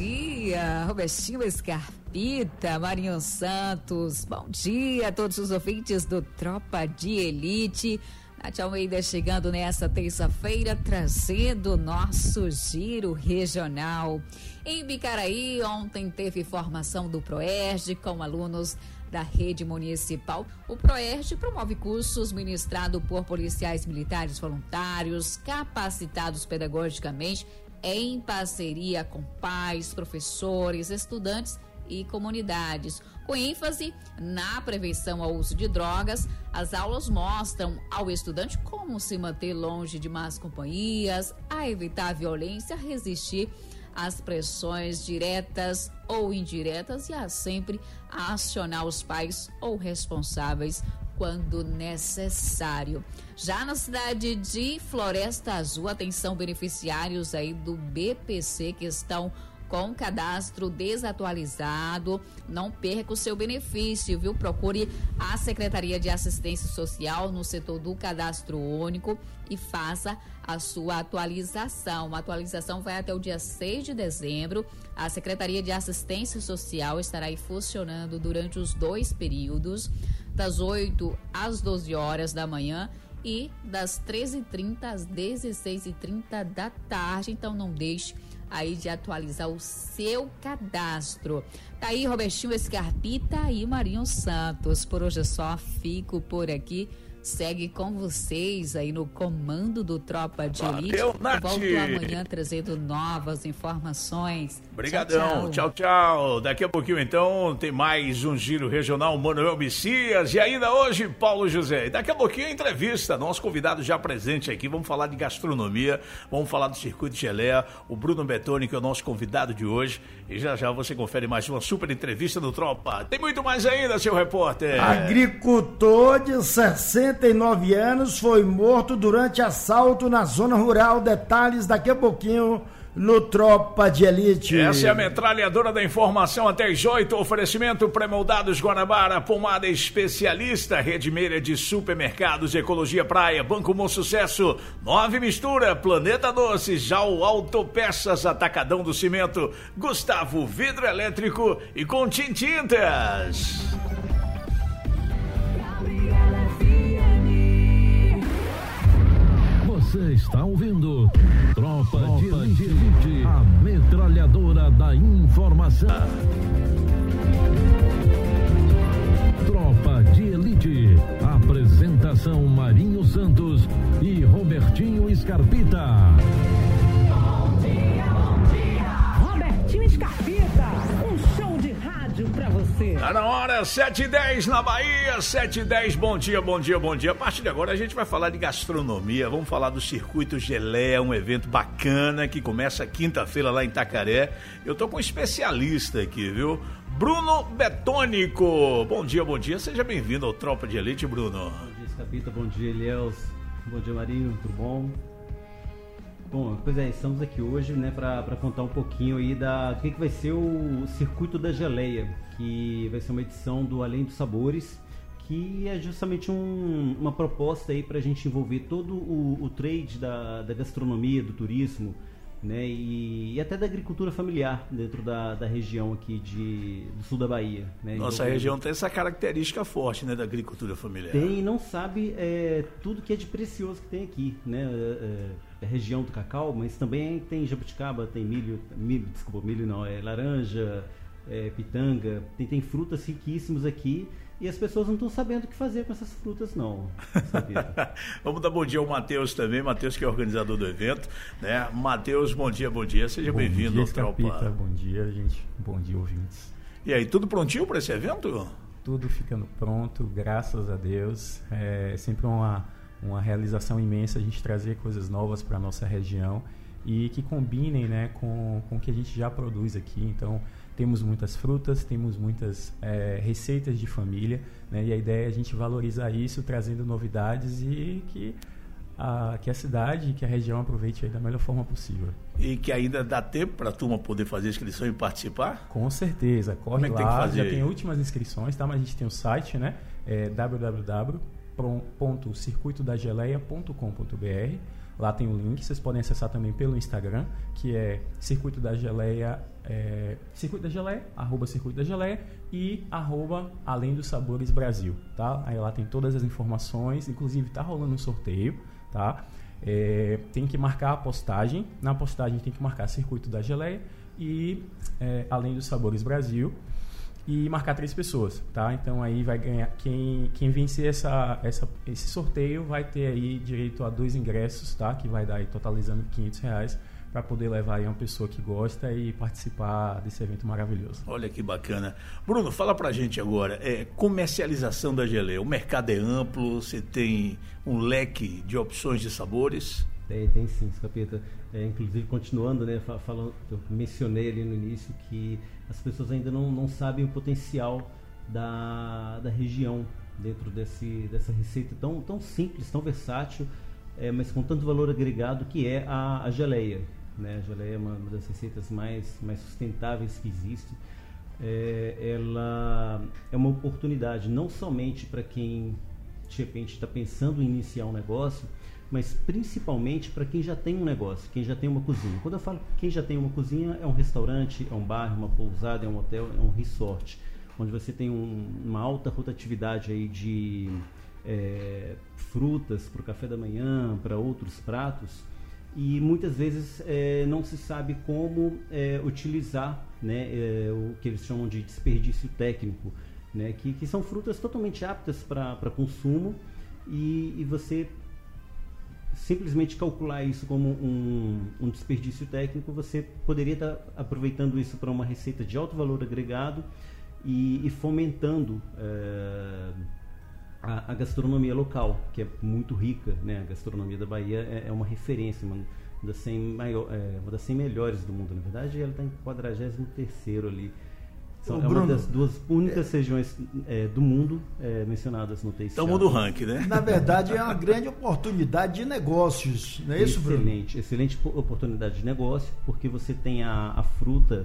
dia, Robertinho Scarpita, Marinho Santos, bom dia a todos os ouvintes do Tropa de Elite. Nath Almeida chegando nessa terça-feira, trazendo o nosso giro regional. Em Bicaraí, ontem teve formação do PROERD com alunos da rede municipal. O PROERD promove cursos ministrados por policiais militares voluntários, capacitados pedagogicamente, em parceria com pais, professores, estudantes e comunidades. Com ênfase na prevenção ao uso de drogas, as aulas mostram ao estudante como se manter longe de más companhias, a evitar a violência, resistir às pressões diretas ou indiretas e a sempre acionar os pais ou responsáveis quando necessário. Já na cidade de Floresta Azul, atenção beneficiários aí do B P C que estão com cadastro desatualizado, não perca o seu benefício, viu? Procure a Secretaria de Assistência Social no setor do Cadastro Único e faça a sua atualização. A atualização vai até o dia seis de dezembro. A Secretaria de Assistência Social estará aí funcionando durante os dois períodos, das oito às doze horas da manhã e das treze e trinta às dezesseis e trinta da tarde. Então não deixe aí de atualizar o seu cadastro. Tá aí Robertinho Scarpita e Marinho Santos. Por hoje é só, fico por aqui. Segue com vocês aí no comando do Tropa de Elite. Valeu, Nath. Eu volto amanhã trazendo novas informações. Obrigadão, tchau, tchau, tchau. Daqui a pouquinho, então, tem mais um Giro Regional Manuel Messias e ainda hoje, Paulo José. E daqui a pouquinho, a entrevista. Nosso convidado já presente aqui. Vamos falar de gastronomia, vamos falar do Circuito Geleia. O Bruno Bettoni, que é o nosso convidado de hoje. E já já você confere mais uma super entrevista do Tropa. Tem muito mais ainda, seu repórter. Agricultor de sessenta e nove anos foi morto durante assalto na zona rural. Detalhes daqui a pouquinho no Tropa de Elite. Essa é a metralhadora da informação até as oito. Oferecimento pré-moldados Guanabara, pomada especialista, Rede Meira de Supermercados, Ecologia Praia, Banco Bom Sucesso, Nove Mistura, Planeta Doces, já o Autopeças, Atacadão do Cimento, Gustavo Vidro Elétrico e Contim Tintas. Você está ouvindo Tropa, Tropa de Elite, Elite, a metralhadora da informação. Tropa de Elite, apresentação Marinho Santos e Robertinho Scarpita. Bom dia, bom dia, Robertinho Scarpita, um show de rádio pra você. Tá na hora, sete e dez na Bahia, sete e dez, bom dia, bom dia, bom dia. A partir de agora a gente vai falar de gastronomia, vamos falar do Circuito Geleia, um evento bacana que começa quinta-feira lá em Itacaré. Eu tô com um especialista aqui, viu? Bruno Betônico. Bom dia, bom dia, seja bem-vindo ao Tropa de Elite, Bruno. Bom dia, Escapita, bom dia, Eliels, bom dia, Marinho, tudo bom? Bom, pois é, estamos aqui hoje, né, para contar um pouquinho aí da, do que, que vai ser o Circuito da Geleia, que vai ser uma edição do Além dos Sabores, que é justamente um, uma proposta aí para a gente envolver todo o, o trade da, da gastronomia, do turismo, né, e, e até da agricultura familiar dentro da, da região aqui de, do sul da Bahia. Né? Nossa então, região tem essa característica forte, né, da agricultura familiar. Tem, e não sabe é, tudo que é de precioso que tem aqui, né? É, é a região do cacau, mas também tem jabuticaba, tem milho, milho desculpa, milho não, é laranja, é, pitanga, tem, tem frutas riquíssimas aqui. E as pessoas não estão sabendo o que fazer com essas frutas, não. Vamos dar bom dia ao Matheus também, Matheus que é organizador do evento, né? Matheus, bom dia, bom dia, seja bem-vindo ao Tropa. Bom dia, gente, bom dia, ouvintes. E aí, tudo prontinho para esse evento? Tudo ficando pronto, graças a Deus. É sempre uma, uma realização imensa a gente trazer coisas novas para a nossa região e que combinem, né, com, com o que a gente já produz aqui. Então, temos muitas frutas, temos muitas é, receitas de família, né? E a ideia é a gente valorizar isso, trazendo novidades e que a, que a cidade, que a região aproveite aí da melhor forma possível. E que ainda dá tempo para a turma poder fazer a inscrição e participar? Com certeza, corre Como é que lá, tem que fazer já aí? tem últimas inscrições, tá? Mas a gente tem o site, né? É w w w ponto circuito da geleia ponto com ponto b r. Lá tem o link, vocês podem acessar também pelo Instagram, que é Circuito da Geleia, é, Circuito da Geleia, arroba Circuito da Geleia e arroba Além dos Sabores Brasil, tá? Aí lá tem todas as informações, inclusive tá rolando um sorteio, tá? É, tem que marcar a postagem, na postagem tem que marcar Circuito da Geleia e é, Além dos Sabores Brasil e marcar três pessoas, tá? Então aí vai ganhar, quem, quem vencer essa, essa, esse sorteio vai ter aí direito a dois ingressos, tá? Que vai dar aí totalizando quinhentos reais para poder levar aí uma pessoa que gosta e participar desse evento maravilhoso. Olha que bacana. Bruno, fala pra gente agora, é, comercialização da geleia, o mercado é amplo, você tem um leque de opções de sabores? Tem, tem sim, Escapeta. É, inclusive, continuando, né, falando, eu mencionei ali no início que as pessoas ainda não, não sabem o potencial da, da região dentro desse, dessa receita tão, tão simples, tão versátil, é, mas com tanto valor agregado que é a, a geleia. Né? A geleia é uma, uma das receitas mais, mais sustentáveis que existe. É, ela é uma oportunidade não somente para quem de repente está pensando em iniciar um negócio, mas principalmente para quem já tem um negócio, quem já tem uma cozinha. Quando eu falo quem já tem uma cozinha, é um restaurante, é um bar, uma pousada, é um hotel, é um resort, onde você tem um, uma alta rotatividade aí de é, frutas para o café da manhã, para outros pratos, e muitas vezes é, não se sabe como é, utilizar, né, é, o que eles chamam de desperdício técnico, né, que, que são frutas totalmente aptas para consumo, e, e você simplesmente calcular isso como um, um desperdício técnico, você poderia estar aproveitando isso para uma receita de alto valor agregado e, e fomentando é, a, a gastronomia local, que é muito rica, né? A gastronomia da Bahia é, é uma referência, uma das, cem maior, é, uma das cem melhores do mundo. Na verdade, ela está em quadragésimo terceiro ali. São, é uma das duas únicas é, regiões é, do mundo é, mencionadas no Taste. Então muda o ranking, né? Na verdade, é uma grande oportunidade de negócios, não é isso, Bruno? Excelente, excelente oportunidade de negócio, porque você tem a, a fruta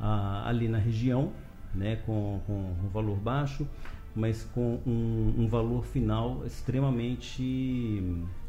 a, ali na região, né, com, com um valor baixo, mas com um, um valor final extremamente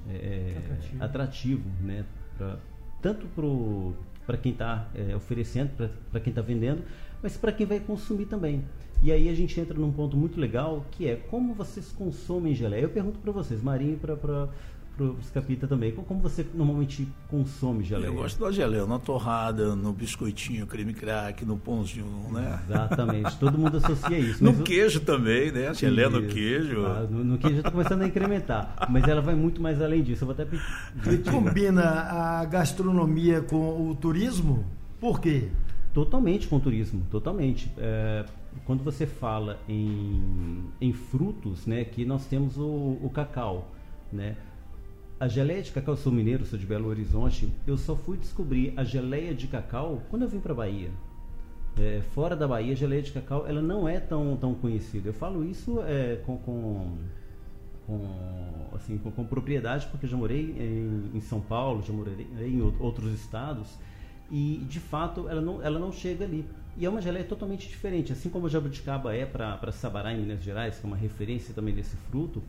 é, atrativo. atrativo, né, pra, tanto para quem está é, oferecendo, para quem está vendendo, mas para quem vai consumir também. E aí a gente entra num ponto muito legal, que é como vocês consomem geleia. Eu pergunto para vocês, Marinho, e para os Capita também, como você normalmente consome geleia? Eu gosto da geleia, na torrada, no biscoitinho, creme crack, no pãozinho, né? Exatamente, todo mundo associa isso. No queijo eu... também, né? Geleia no queijo. Ah, no, no queijo já está começando a incrementar, mas ela vai muito mais além disso. Eu vou até pedir. Combina a gastronomia com o turismo? Por quê? Totalmente com o turismo, totalmente. É, quando você fala em, em frutos, né, que nós temos o, o cacau, né? A geleia de cacau, eu sou mineiro, sou de Belo Horizonte, eu só fui descobrir a geleia de cacau quando eu vim para a Bahia. É, fora da Bahia, a geleia de cacau ela não é tão, tão conhecida. Eu falo isso é, com, com, com, assim, com, com propriedade, porque eu já morei em, em São Paulo, já morei em outros estados, e de fato ela não, ela não chega ali. E é uma geleia totalmente diferente, assim como a jabuticaba é para Sabará, em Minas Gerais, que é uma referência também desse fruto.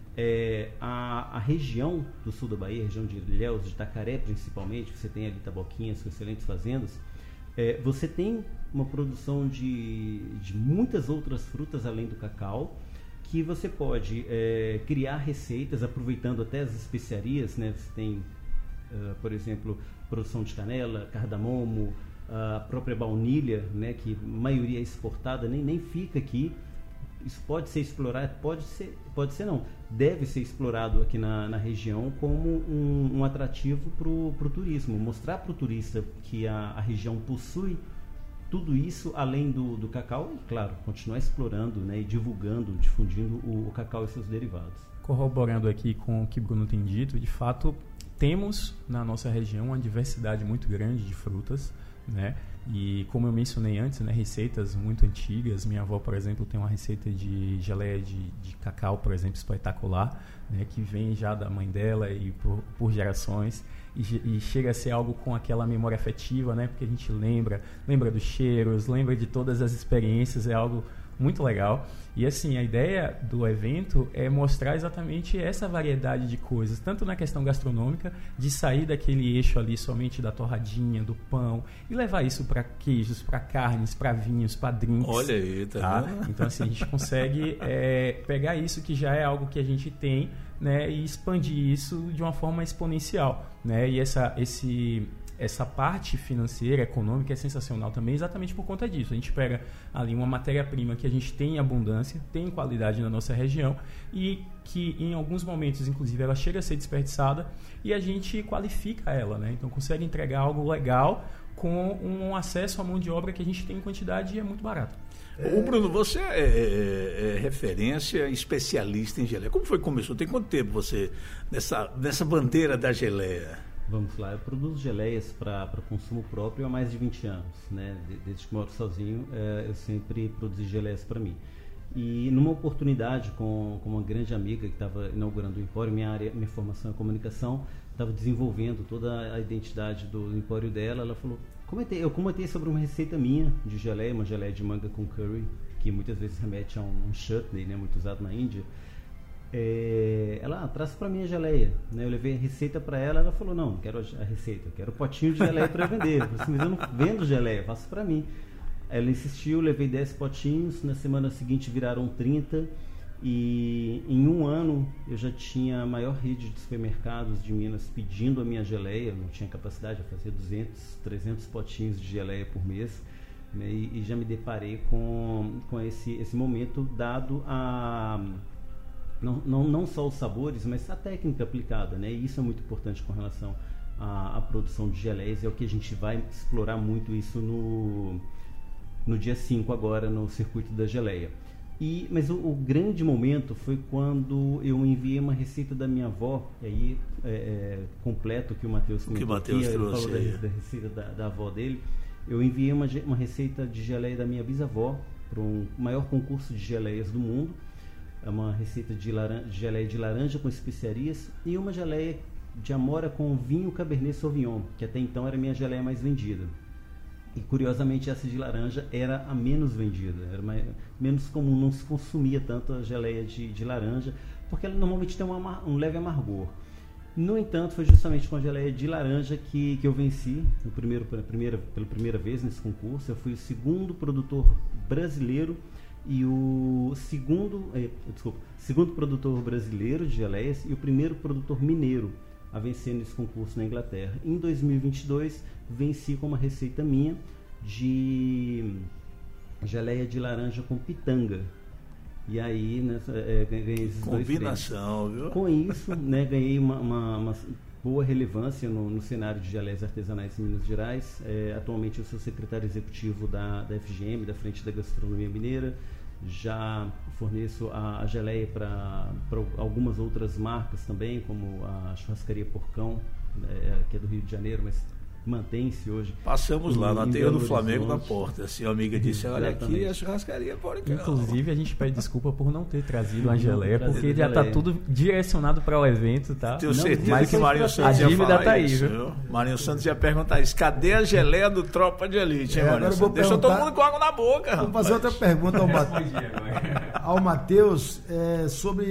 É, a, a região do sul da Bahia, a região de Ilhéus, de Itacaré principalmente, você tem ali Taboquinhas com excelentes fazendas, é, você tem uma produção de, de muitas outras frutas além do cacau, que você pode é, criar receitas aproveitando até as especiarias, né? Você tem, uh, por exemplo, produção de canela, cardamomo, a própria baunilha, né, que a maioria é exportada, nem, nem fica aqui. Isso pode ser explorado, pode ser, pode ser não, deve ser explorado aqui na, na região como um, um atrativo para o turismo, mostrar para o turista que a, a região possui tudo isso além do, do cacau e, claro, continuar explorando, né, e divulgando, difundindo o, o cacau e seus derivados. Corroborando aqui com o que o Bruno tem dito, de fato, temos na nossa região uma diversidade muito grande de frutas, né? E como eu mencionei antes, né, receitas muito antigas. Minha avó, por exemplo, tem uma receita de geleia de, de cacau, por exemplo, espetacular, né, que vem já da mãe dela e por, por gerações, e, e chega a ser algo com aquela memória afetiva, né, porque a gente lembra, lembra dos cheiros, lembra de todas as experiências, é algo muito legal. E assim, a ideia do evento é mostrar exatamente essa variedade de coisas, tanto na questão gastronômica, de sair daquele eixo ali somente da torradinha, do pão, e levar isso para queijos, para carnes, para vinhos, para drinks. Olha aí, tá, tá? vendo? Então assim, a gente consegue é, pegar isso que já é algo que a gente tem, né, e expandir isso de uma forma exponencial, né? E essa, esse... essa parte financeira, econômica é sensacional também, exatamente por conta disso. A gente pega ali uma matéria-prima que a gente tem em abundância, tem qualidade na nossa região e que em alguns momentos, inclusive, ela chega a ser desperdiçada e a gente qualifica ela, né? Então consegue entregar algo legal com um acesso à mão de obra que a gente tem em quantidade e é muito barato. Ô Bruno, você é, é, é referência, especialista em geleia. Como foi que começou? Tem quanto tempo você nessa, nessa bandeira da geleia? Vamos lá, eu produzo geleias para consumo próprio há mais de vinte anos, né? Desde que moro sozinho, é, eu sempre produzi geleias para mim. E numa oportunidade com, com uma grande amiga que estava inaugurando o Empório, minha área, minha formação é comunicação, estava desenvolvendo toda a identidade do Empório dela, ela falou, comentei, eu comentei sobre uma receita minha de geleia, uma geleia de manga com curry, que muitas vezes remete a um, um chutney, né? Muito usado na Índia. É, ela ah, traz para mim a geleia, né? Eu levei a receita para ela, ela falou, não, não quero a receita, eu quero o potinho de geleia para vender. Eu falei assim, mas eu não vendo geleia, faça para mim. Ela insistiu, levei dez potinhos, na semana seguinte viraram trinta e em um ano eu já tinha a maior rede de supermercados de Minas pedindo a minha geleia, eu não tinha capacidade, eu fazia duzentos, trezentos potinhos de geleia por mês, né? e, e já me deparei com, com esse, esse momento dado a... Não, não, não só os sabores, mas a técnica aplicada, né? E isso é muito importante com relação à, à produção de geleias, é o que a gente vai explorar muito isso no, no dia cinco agora, no circuito da geleia. E, mas o, o grande momento foi quando eu enviei uma receita da minha avó, e aí é, é, completo o que o Matheus comentou, que o Matheus aqui, trouxe ele falou da, da receita da, da avó dele. Eu enviei uma, uma receita de geleia da minha bisavó para um maior concurso de geleias do mundo. É uma receita de, laranja, de geleia de laranja com especiarias e uma geleia de amora com vinho Cabernet Sauvignon, que até então era a minha geleia mais vendida. E curiosamente essa de laranja era a menos vendida, era mais, menos comum, não se consumia tanto a geleia de, de laranja, porque ela normalmente tem uma, um leve amargor. No entanto, foi justamente com a geleia de laranja que, que eu venci no primeiro, pela, primeira, pela primeira vez nesse concurso. Eu fui o segundo produtor brasileiro e o segundo, eh, desculpa, segundo produtor brasileiro de geleias e o primeiro produtor mineiro a vencer nesse concurso na Inglaterra. Em dois mil e vinte e dois, venci com uma receita minha de geleia de laranja com pitanga. E aí, né, é, ganhei esses combinação, dois viu? Com isso, né, ganhei uma, uma, uma boa relevância no, no cenário de geleias artesanais em Minas Gerais. É, atualmente eu sou secretário executivo da, da F G M, da Frente da Gastronomia Mineira. Já forneço a, a geleia para algumas outras marcas também, como a Churrascaria Porcão, é, que é do Rio de Janeiro, mas mantém-se hoje. Passamos lá na teia do Flamengo na Horizonte. porta. Assim, a amiga disse, olha aqui a churrascaria Porcão. Inclusive, a gente pede desculpa por não ter trazido a geleia, trazido porque já está tudo direcionado para o evento, tá? Tenho Não, certeza mas que Marinho Santos a ia dívida falar tá aí, isso, viu? viu? Marinho Santos ia perguntar isso. Cadê a geleia do Tropa de Elite, hein, É, Marinho agora eu vou Santos? Deixou todo perguntar- mundo com água na boca, Vou fazer outra pergunta ao, Ma- ao Matheus é,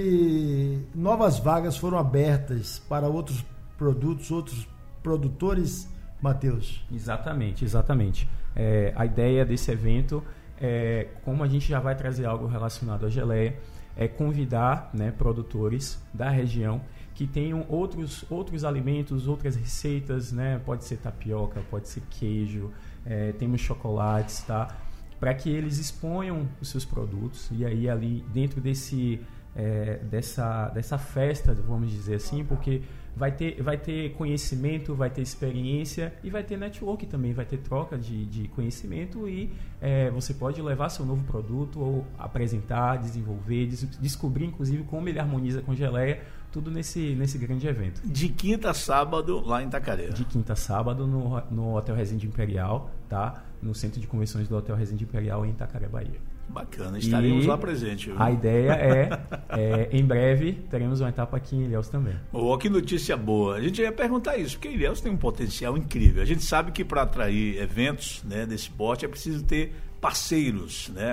sobre novas vagas foram abertas para outros produtos, outros produtores, Matheus. Exatamente, exatamente. É, a ideia desse evento, é, como a gente já vai trazer algo relacionado à geleia, é convidar, né, produtores da região que tenham outros, outros alimentos, outras receitas, né? Pode ser tapioca, pode ser queijo, é, temos chocolates, tá? Para que eles exponham os seus produtos e aí ali dentro desse, é, dessa, dessa festa, vamos dizer assim, porque vai ter, vai ter conhecimento, vai ter experiência e vai ter network também, vai ter troca de, de conhecimento e é, você pode levar seu novo produto ou apresentar, desenvolver, des- descobrir inclusive como ele harmoniza com geleia, tudo nesse, nesse grande evento. De quinta a sábado lá em Itacaré. De quinta a sábado no, no Hotel Resende Imperial, tá? No Centro de Convenções do Hotel Resende Imperial em Itacaré, Bahia. Bacana, estaremos E lá presente. Viu? A ideia é, é, em breve, teremos uma etapa aqui em Ilhéus também. Oh, que notícia boa. A gente ia perguntar isso, porque Ilhéus tem um potencial incrível. A gente sabe que para atrair eventos, né, desse porte é preciso ter parceiros, né?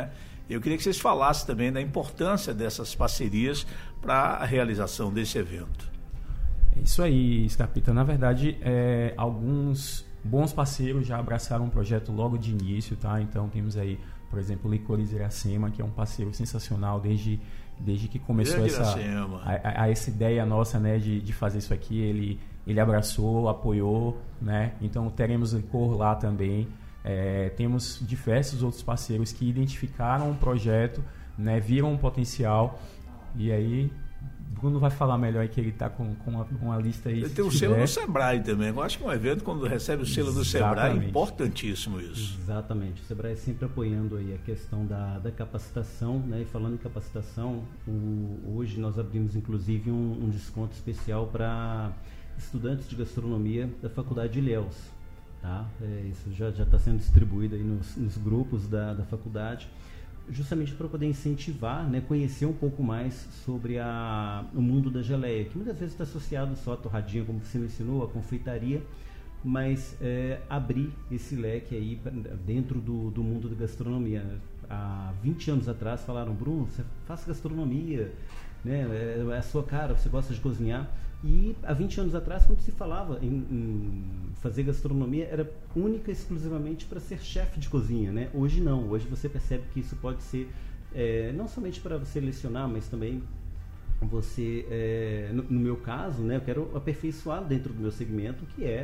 Eu queria que vocês falassem também da importância dessas parcerias para a realização desse evento. É isso aí, Scarpita. Na verdade, é, alguns bons parceiros já abraçaram o projeto logo de início, tá? Então temos aí, por exemplo, o Licores Iracema, que é um parceiro sensacional desde, desde que começou essa, a, a, a essa ideia nossa, né, de, de fazer isso aqui. Ele, ele abraçou, apoiou, né? Então teremos licor lá também. É, temos diversos outros parceiros que identificaram o projeto, né, viram um potencial, e aí Bruno vai falar melhor aí, que ele está com, com uma, uma lista aí. Tem o selo do Sebrae também. Eu acho que um evento, quando recebe o selo do Sebrae, é importantíssimo isso. Exatamente. O Sebrae sempre apoiando aí a questão da, da capacitação, né? E falando em capacitação, o, hoje nós abrimos inclusive um, um desconto especial para estudantes de gastronomia da Faculdade de Ilhéus. Tá? É, isso já está sendo distribuído aí nos, nos grupos da, da faculdade, justamente para poder incentivar, né, conhecer um pouco mais sobre a, o mundo da geleia, que muitas vezes está associado só à torradinha, como você mencionou, à confeitaria, mas é, abrir esse leque aí dentro do, do mundo da gastronomia. Há vinte anos atrás falaram: Bruno, você faz gastronomia, né, é, é a sua cara, você gosta de cozinhar. E há vinte anos atrás, quando se falava em, em fazer gastronomia, era única e exclusivamente para ser chefe de cozinha, né? Hoje não, hoje você percebe que isso pode ser é, não somente para você lecionar, mas também você, é, no, no meu caso, né, eu quero aperfeiçoar dentro do meu segmento, que é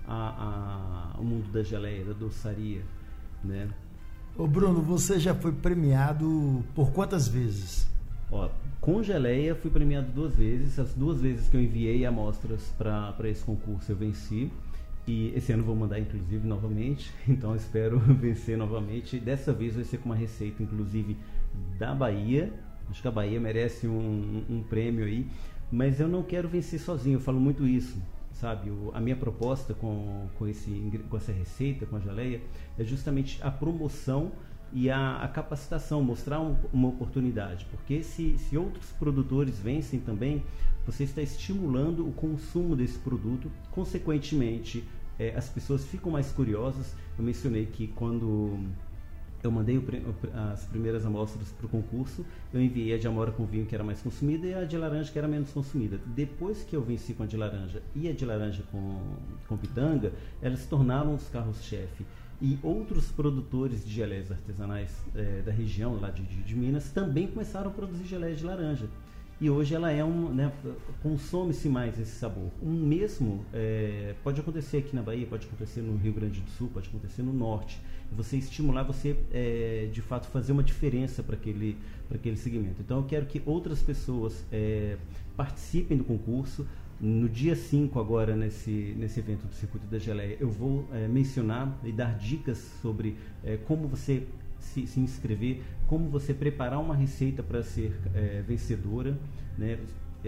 a, a, o mundo da geleia, da doçaria, né? Ô Bruno, você já foi premiado por quantas vezes? Ó, com geleia fui premiado duas vezes. As duas vezes que eu enviei amostras para esse concurso eu venci. E esse ano vou mandar inclusive novamente. Então eu espero vencer novamente. Dessa vez vai ser com uma receita inclusive da Bahia. Acho que a Bahia merece um, um prêmio aí. Mas eu não quero vencer sozinho, eu falo muito isso. Sabe, o, a minha proposta com, com, esse, com essa receita, com a geleia, é justamente a promoção e a, a capacitação, mostrar um, uma oportunidade, porque se, se outros produtores vencem também, você está estimulando o consumo desse produto, consequentemente é, as pessoas ficam mais curiosas. Eu mencionei que quando eu mandei o, as primeiras amostras para o concurso, eu enviei a de amora com vinho, que era mais consumida, e a de laranja, que era menos consumida. Depois que eu venci com a de laranja e a de laranja com, com pitanga, elas se tornaram os carros-chefe. E outros produtores de geleias artesanais é, da região, lá de, de, de Minas, também começaram a produzir geleia de laranja. E hoje ela é um, né, consome-se mais esse sabor. O mesmo é, pode acontecer aqui na Bahia, pode acontecer no Rio Grande do Sul, pode acontecer no Norte. Você estimular, você é, de fato fazer uma diferença para aquele, para aquele segmento. Então eu quero que outras pessoas é, participem do concurso. No dia cinco agora, nesse, nesse evento do Circuito da Geleia, eu vou é, mencionar e dar dicas sobre é, como você se, se inscrever, como você preparar uma receita para ser é, vencedora, né,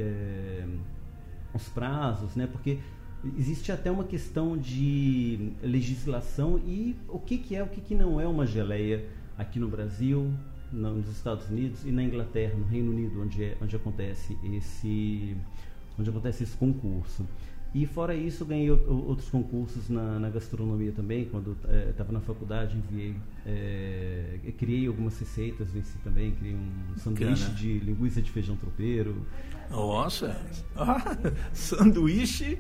é, os prazos, né, porque existe até uma questão de legislação e o que, que é, o que, que não é uma geleia aqui no Brasil, nos Estados Unidos e na Inglaterra, no Reino Unido, onde, é, onde acontece esse... onde acontece esse concurso. E fora isso, ganhei outros concursos na, na gastronomia também. Quando estava é, na faculdade, enviei, é, criei algumas receitas, venci também, criei um sanduíche Cana. de linguiça de feijão tropeiro. Nossa! Ah, sanduíche?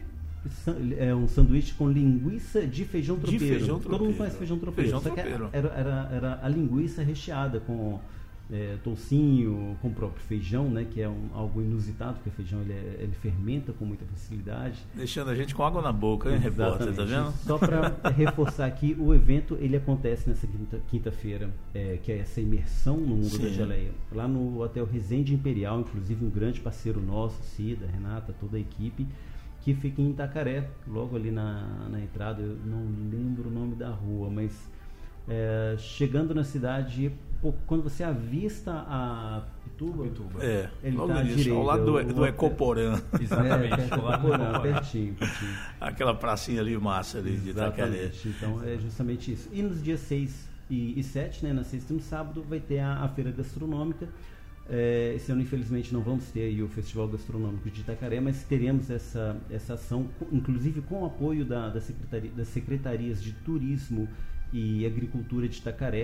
É um sanduíche com linguiça de feijão tropeiro. De feijão tropeiro. Todo mundo conhece feijão tropeiro. Feijão Só que tropeiro. Era, era, era a linguiça recheada com... É, toucinho, com o próprio feijão, né, que é um, algo inusitado, porque o feijão ele, é, ele fermenta com muita facilidade. Deixando a gente com água na boca, hein, repórter, tá vendo? Só para reforçar aqui, o evento ele acontece nessa quinta, quinta-feira, é, que é essa imersão no mundo Sim. da geleia, lá no Hotel Resende Imperial, inclusive um grande parceiro nosso, Cida, Renata, toda a equipe, que fica em Itacaré, logo ali na, na entrada. Eu não lembro o nome da rua, mas é, chegando na cidade, pô, quando você avista a Pituba, a Pituba. É, ele logo tá à nisso, direita, ao lado do, o, do Ecoporã. Exatamente, é, Ecoporã, pertinho, pertinho. Aquela pracinha ali, massa ali de Itacaré. Então é justamente isso. E nos dias seis e sete, né, na sexta e no sábado, vai ter a, a feira gastronômica. É, esse ano, infelizmente, não vamos ter aí o Festival Gastronômico de Itacaré, mas teremos essa, essa ação, inclusive com o apoio da, da secretaria, das secretarias de Turismo e Agricultura de Itacaré,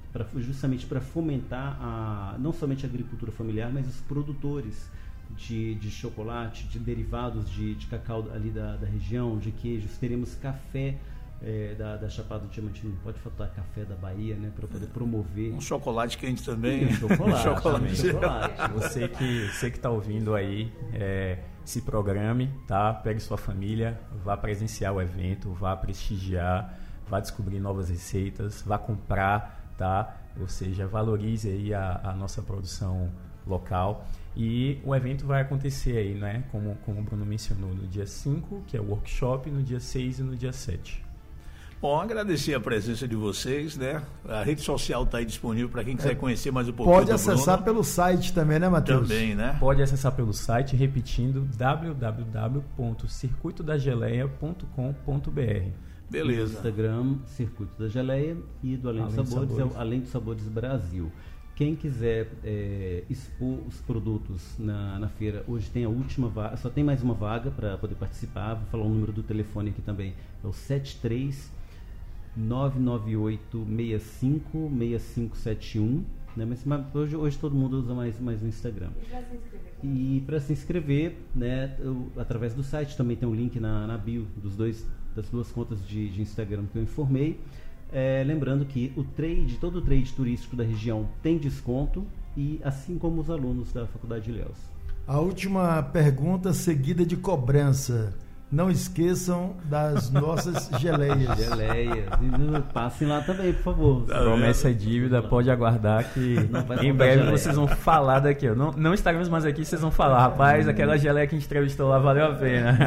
pra, justamente para fomentar a, não somente a agricultura familiar, mas os produtores de, de chocolate, de derivados de, de cacau ali da, da região, de queijos. Teremos café é, da, da Chapada Diamantina, não pode faltar café da Bahia, né, para poder promover. Um chocolate quente também. Um chocolate. chocolate. chocolate. Você que você que está ouvindo aí, é, se programe, tá? Pegue sua família, vá presenciar o evento, vá prestigiar, vá descobrir novas receitas, vá comprar, tá? Ou seja, valorize aí a, a nossa produção local. E o evento vai acontecer aí, né? Como, como o Bruno mencionou, no dia cinco, que é o workshop, no dia seis e no dia sete. Bom, agradecer a presença de vocês, né? A rede social está aí disponível para quem quiser é, conhecer mais um pouquinho. Pode acessar pelo site também, né, Matheus? Também, né? Pode acessar pelo site, repetindo, w w w ponto circuito da geleia ponto com ponto b r. Beleza. No Instagram, Circuito da Geleia, e do Além, Além dos Sabores, Sabores. É o Além dos Sabores Brasil. Quem quiser é, expor os produtos na, na feira, hoje tem a última vaga, só tem mais uma vaga para poder participar. Vou falar o número do telefone aqui também, é o sete três nove nove oito seis cinco seis cinco sete um, né? Mas, mas hoje, hoje todo mundo usa mais, mais o Instagram. E para se inscrever, né, eu, através do site, também tem um link na, na bio dos dois, das duas contas de, de Instagram que eu informei. É, lembrando que o trade, todo o trade turístico da região tem desconto, e assim como os alunos da Faculdade de Ilhéus. A última pergunta seguida de cobrança. Não esqueçam das nossas geleias. Geleias. Passem lá também, por favor. Promessa é dívida, pode aguardar que em breve geleia. Vocês vão falar daqui. Não, não estaremos mais aqui, vocês vão falar. Rapaz, aquela geleia que a gente entrevistou lá valeu a pena.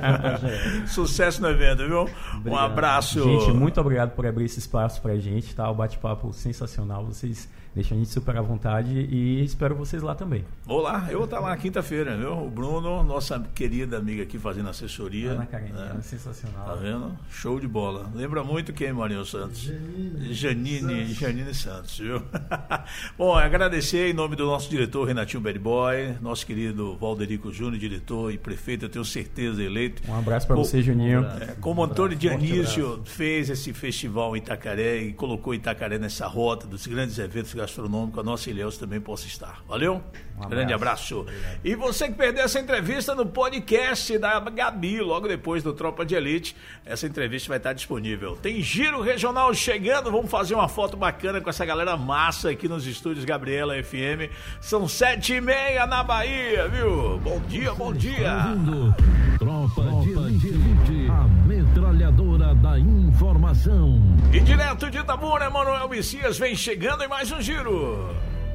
Sucesso no evento, viu? Obrigado. Um abraço. Gente, muito obrigado por abrir esse espaço pra gente, tá? O bate-papo sensacional. Vocês deixam a gente super à vontade e espero vocês lá também. Vou lá, eu vou estar lá na quinta-feira, viu? O Bruno, nossa querida amiga aqui fazendo assessoria. Ana Karine, é sensacional. Tá vendo? Show de bola. Lembra muito quem, Marinho Santos? Janine. Janine, Santos. Janine Santos, viu? Bom, agradecer em nome do nosso diretor Renatinho Bad Boy, nosso querido Valderico Júnior, diretor e prefeito, eu tenho certeza, eleito. Um abraço para você, Juninho. É, como um Antônio Dionísio fez esse festival em Itacaré e colocou Itacaré nessa rota dos grandes eventos gastronômicos, a nossa Ilhéus também possa estar. Valeu? Um abraço. Grande abraço. Obrigado. E você que perdeu essa entrevista no podcast da Gabi, logo depois do Tropa de Elite, essa entrevista vai estar disponível. Tem Giro Regional chegando, vamos fazer uma foto bacana com essa galera massa aqui nos estúdios Gabriela F M. São sete e meia na Bahia, viu? Bom dia, bom dia. Tropa, Tropa de Elite, a metralhadora da informação. E direto de Itabuna, Emanuel Messias vem chegando em mais um Giro.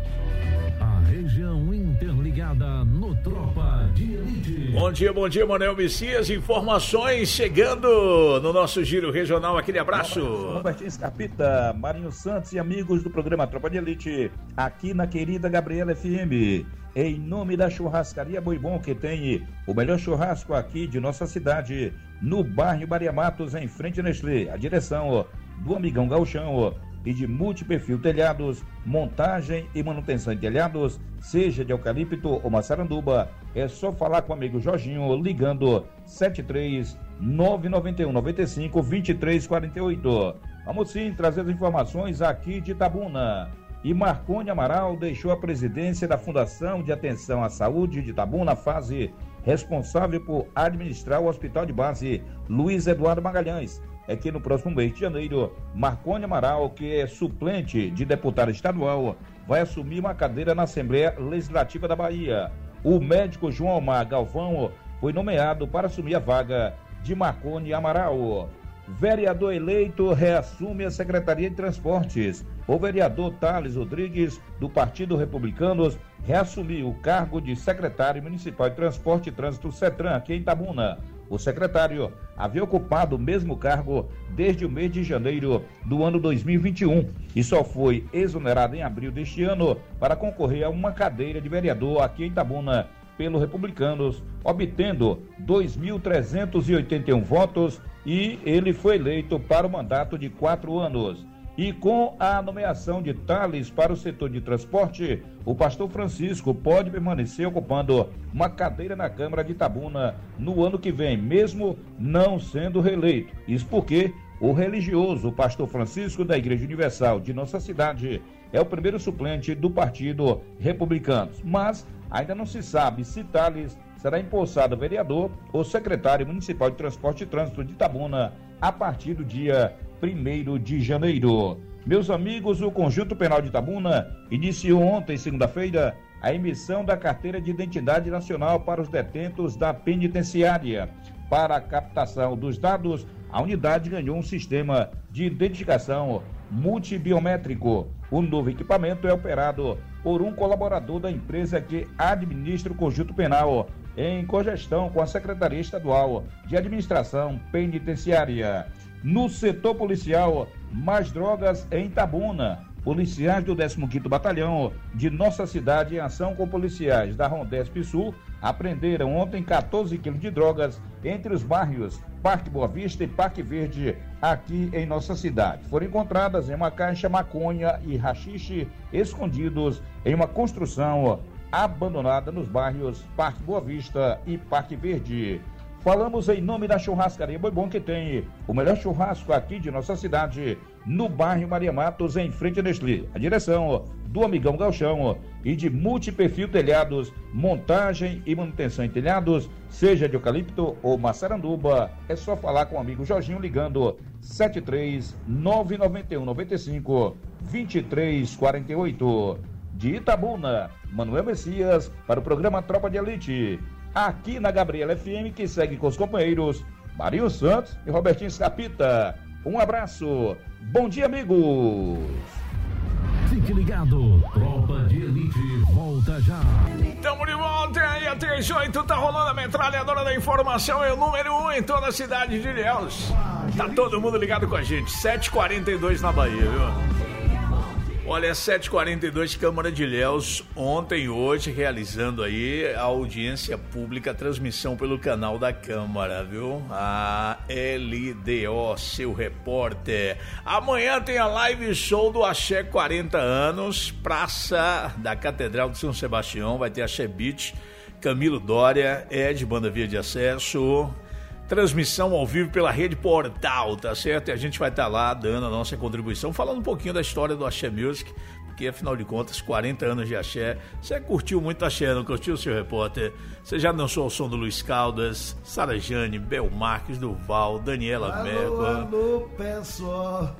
A região interligada no Tropa de Elite. Bom dia, bom dia, Emanuel Messias. Informações chegando no nosso Giro Regional. Aquele abraço. Robertinho Scarpita, Marinho Santos e amigos do programa Tropa de Elite, aqui na querida Gabriela F M. Em nome da churrascaria Boi Bom, que tem o melhor churrasco aqui de nossa cidade, no bairro Maria Matos, em frente a Nestlé. A direção do amigão Gauchão e de Multiperfil Telhados, montagem e manutenção de telhados, seja de eucalipto ou maçaranduba, é só falar com o amigo Jorginho, ligando sete três nove nove um nove cinco dois três quatro oito. Vamos sim trazer as informações aqui de Itabuna. E Marconi Amaral deixou a presidência da Fundação de Atenção à Saúde de Itabuna, fase responsável por administrar o Hospital de Base Luiz Eduardo Magalhães. É que no próximo mês de janeiro, Marconi Amaral, que é suplente de deputado estadual, vai assumir uma cadeira na Assembleia Legislativa da Bahia. O médico João Omar Galvão foi nomeado para assumir a vaga de Marconi Amaral. Vereador eleito reassume a Secretaria de Transportes. O vereador Thales Rodrigues, do Partido Republicano, reassumiu o cargo de secretário municipal de Transporte e Trânsito CETRAN, aqui em Itabuna. O secretário havia ocupado o mesmo cargo desde o mês de janeiro do ano dois mil e vinte e um e só foi exonerado em abril deste ano para concorrer a uma cadeira de vereador aqui em Itabuna pelo Republicanos, obtendo dois mil trezentos e oitenta e um votos, e ele foi eleito para o mandato de quatro anos. E com a nomeação de Thales para o setor de transporte, o pastor Francisco pode permanecer ocupando uma cadeira na Câmara de Itabuna no ano que vem, mesmo não sendo reeleito. Isso porque O religioso, o pastor Francisco da Igreja Universal de nossa cidade, é o primeiro suplente do Partido Republicano, mas ainda não se sabe se Thales será empossado vereador ou secretário municipal de Transporte e Trânsito de Itabuna a partir do dia primeiro de janeiro. Meus amigos, o Conjunto Penal de Itabuna iniciou ontem, segunda-feira, a emissão da Carteira de Identidade Nacional para os detentos da penitenciária. Para a captação dos dados, a unidade ganhou um sistema de identificação multibiométrico. O novo equipamento é operado por um colaborador da empresa que administra o Conjunto Penal, em cogestão com a Secretaria Estadual de Administração Penitenciária. No setor policial, mais drogas em Itabuna. Policiais do décimo quinto Batalhão de nossa cidade, em ação com policiais da Rondesp Sul, apreenderam ontem quatorze quilos de drogas entre os bairros Parque Boa Vista e Parque Verde, aqui em nossa cidade. Foram encontradas em uma caixa maconha e haxixe escondidos em uma construção abandonada nos bairros Parque Boa Vista e Parque Verde. Falamos em nome da Churrascaria Boi Bom, que tem o melhor churrasco aqui de nossa cidade, no bairro Maria Matos, em frente a Nestlé. A direção do Amigão Galchão e de Multiperfil Telhados, montagem e manutenção em telhados, seja de eucalipto ou maçaranduba, é só falar com o amigo Jorginho ligando sete três nove nove um nove cinco dois três quatro oito. De Itabuna, Manuel Messias, para o programa Tropa de Elite, aqui na Gabriela F M, que segue com os companheiros Marinho Santos e Robertinho Escapita. Um abraço, bom dia, amigos! Fique ligado, Tropa de Elite volta já. Tamo de volta aí, a três oito tá rolando a metralhadora da informação, é o número um em toda a cidade de Ilhéus. Tá todo mundo ligado com a gente, sete e quarenta e dois na Bahia, viu? Olha, sete e quarenta e dois, Câmara de Ilhéus, ontem e hoje, realizando aí a audiência pública, transmissão pelo canal da Câmara, viu? A L D O, seu repórter. Amanhã tem a live show do Axé quarenta anos, Praça da Catedral de São Sebastião, vai ter Axé Beach, Camilo Dória, Ed, Banda Via de Acesso... Transmissão ao vivo pela Rede Portal, tá certo? E a gente vai estar lá dando a nossa contribuição, falando um pouquinho da história do Axé Music, porque afinal de contas, quarenta anos de Axé. Você curtiu muito Axé, não curtiu, seu repórter? Você já dançou ao som do Luiz Caldas, Sara Jane, Bel Marques, Duval, Daniela Meco. Alô, alô, pessoal.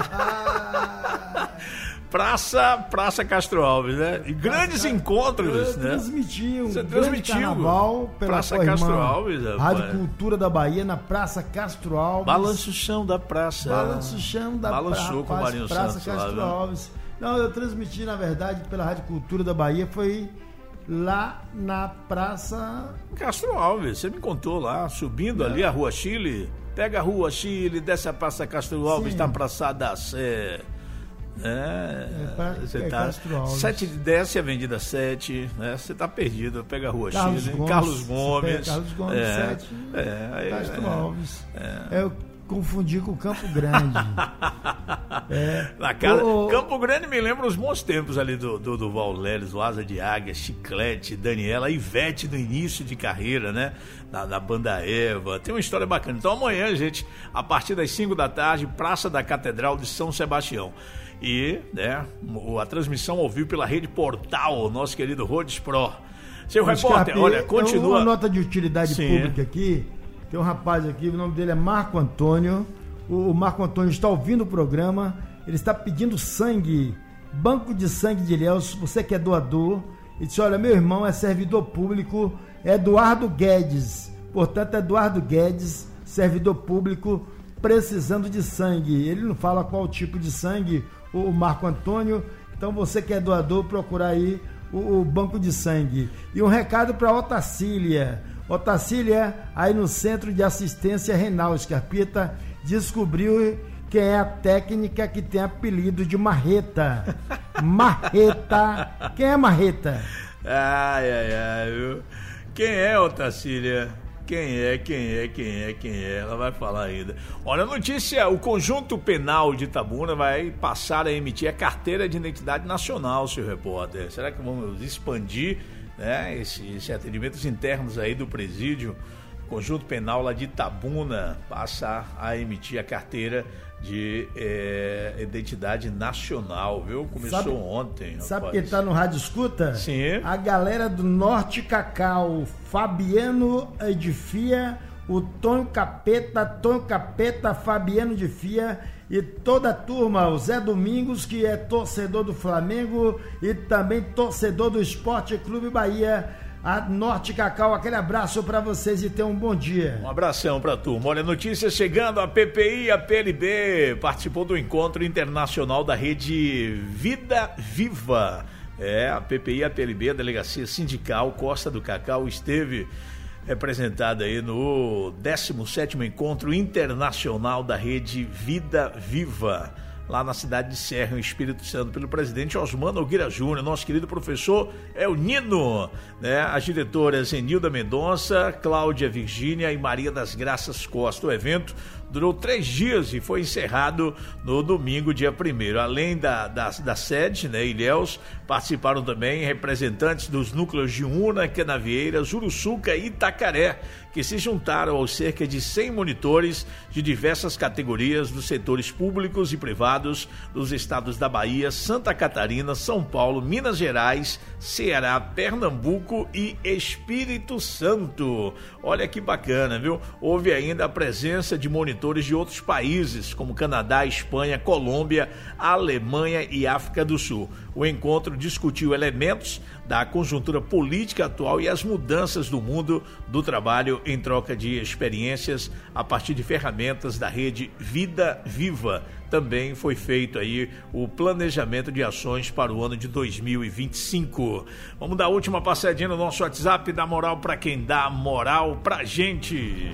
Praça, Praça Castro Alves, né? E grandes Praça, encontros, eu né? Transmitiu um Você grande transmitiu carnaval pela Praça Castro Alves, rapaz. Rádio Cultura da Bahia, na Praça Castro Alves. Balança o chão da praça. Balança o chão da Balançou pra, com o Marinho Praça Santos Castro lá, Alves. Não, eu transmiti, na verdade, pela Rádio Cultura da Bahia, foi lá na Praça Castro Alves. Você me contou lá, subindo é. ali a Rua Chile. Pega a Rua Chile, desce a Praça Castro Alves, está Praça da Sé. É, você é tá sete desce a Avenida sete, né? Você tá perdido, pega a Rua Carlos Chile, Gomes, Carlos Gomes, Carlos Gomes é, sete, é, Castro é, Alves. É. Eu confundi com Campo Grande. é. Na casa, o... Campo Grande me lembra os bons tempos ali do, do, do Valérios, o Asa de Águia, Chiclete, Daniela, Ivete do início de carreira, né? Da, da banda Eva. Tem uma história bacana. Então amanhã, gente, a partir das cinco da tarde, Praça da Catedral de São Sebastião. E, né, a transmissão ao vivo pela Rede Portal, nosso querido Rhodes Pro. Seu Mas, repórter, Capi, olha, continua. Uma nota de utilidade Sim. pública aqui. Tem um rapaz aqui, o nome dele é Marco Antônio. O, o Marco Antônio está ouvindo o programa. Ele está pedindo sangue. Banco de Sangue de Ilhéus, você que é doador. Ele disse, olha, meu irmão é servidor público, Eduardo Guedes. Portanto, Eduardo Guedes, servidor público, precisando de sangue. Ele não fala qual tipo de sangue, o Marco Antônio. Então você que é doador, procurar aí o, o Banco de Sangue. E um recado para Otacília. Otacília, aí no Centro de Assistência Renal, Escarpita, descobriu quem é a técnica que tem apelido de Marreta. Marreta. Quem é Marreta? Ai, ai, ai, viu? Quem é, Otacília? Quem é, quem é, quem é, quem é? Ela vai falar ainda. Olha, a notícia, o Conjunto Penal de Itabuna vai passar a emitir a Carteira de Identidade Nacional, seu repórter. Será que vamos expandir, né, esses, esses atendimentos internos aí do presídio Conjunto Penal lá de Itabuna passa a emitir a carteira de é, identidade nacional, viu? Começou sabe, ontem, rapaz. Sabe quem tá no Rádio Escuta? Sim. A galera do Norte Cacau, Fabiano Edifia, o Tonho Capeta, Tonho Capeta, Fabiano de Fia e toda a turma, o Zé Domingos, que é torcedor do Flamengo e também torcedor do Esporte Clube Bahia, a Norte Cacau, aquele abraço para vocês e tenham um bom dia. Um abração pra turma. Olha, notícias chegando, a P P I e a P L B participou do encontro internacional da rede Vida Viva. É, a P P I e a P L B, a Delegacia Sindical Costa do Cacau, esteve representada aí no décimo sétimo Encontro Internacional da Rede Vida Viva, lá na cidade de Serra, no Espírito Santo, pelo presidente Osmar Nogueira Júnior, nosso querido professor é o Nino, né? As diretoras Enilda Mendonça, Cláudia Virgínia e Maria das Graças Costa. O evento durou três dias e foi encerrado no domingo, dia primeiro. Além da, da, da sede, né, Ilhéus, participaram também representantes dos núcleos de Una, Canavieiras, Uruçuca e Itacaré, que se juntaram aos cerca de cem monitores de diversas categorias dos setores públicos e privados dos estados da Bahia, Santa Catarina, São Paulo, Minas Gerais, Ceará, Pernambuco e Espírito Santo. Olha que bacana, viu? Houve ainda a presença de monitores de outros países, como Canadá, Espanha, Colômbia, Alemanha e África do Sul. O encontro discutiu elementos da conjuntura política atual e as mudanças do mundo do trabalho em troca de experiências a partir de ferramentas da rede Vida Viva. Também foi feito aí o planejamento de ações para o ano de dois mil e vinte e cinco. Vamos dar a última passadinha no nosso WhatsApp, dar moral para quem dá moral pra gente.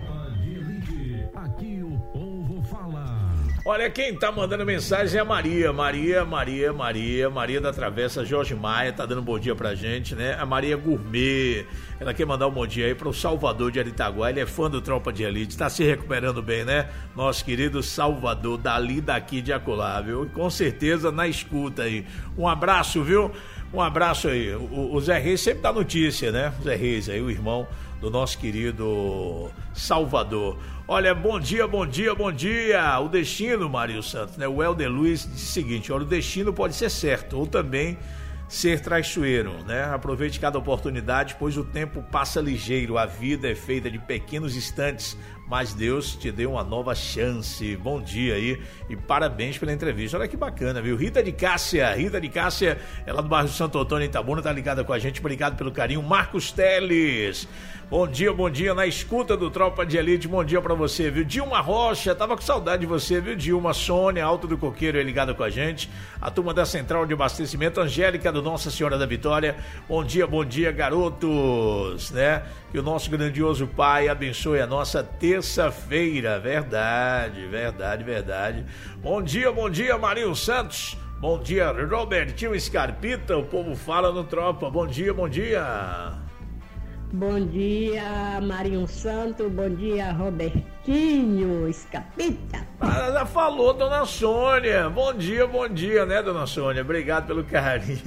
Olha, quem tá mandando mensagem é a Maria, Maria, Maria, Maria, Maria da Travessa Jorge Maia, tá dando um bom dia pra gente, né? A Maria Gourmet, ela quer mandar um bom dia aí pro Salvador de Aritaguá, ele é fã do Tropa de Elite, tá se recuperando bem, né? Nosso querido Salvador, dali, daqui, de acolá, viu? Com certeza na escuta aí. Um abraço, viu? Um abraço aí. O, o Zé Reis sempre dá notícia, né? O Zé Reis aí, o irmão do nosso querido Salvador. Olha, bom dia, bom dia, bom dia. O destino, Mário Santos, né? O Helder Luiz disse o seguinte: olha, o destino pode ser certo ou também ser traiçoeiro, né? Aproveite cada oportunidade, pois o tempo passa ligeiro, a vida é feita de pequenos instantes, mas Deus te deu uma nova chance. Bom dia aí e parabéns pela entrevista. Olha que bacana, viu? Rita de Cássia, Rita de Cássia, ela do bairro Santo Antônio, em Itabuna, tá ligada com a gente, obrigado pelo carinho. Marcos Teles, bom dia, bom dia, na escuta do Tropa de Elite, bom dia pra você, viu? Dilma Rocha, tava com saudade de você, viu, Dilma? Sônia, Alto do Coqueiro, é ligada com a gente. A turma da Central de Abastecimento, Angélica do Nossa Senhora da Vitória, bom dia, bom dia, garotos, né? Que o nosso grandioso Pai abençoe a nossa terça-feira, verdade, verdade, verdade. Bom dia, bom dia, Marinho Santos, bom dia, Robertinho Scarpita, o povo fala no Tropa, bom dia, bom dia. Bom dia, Marinho Santo. Bom dia, Robertinho Escapita. Ah, já falou, dona Sônia. Bom dia, bom dia, né, dona Sônia? Obrigado pelo carinho.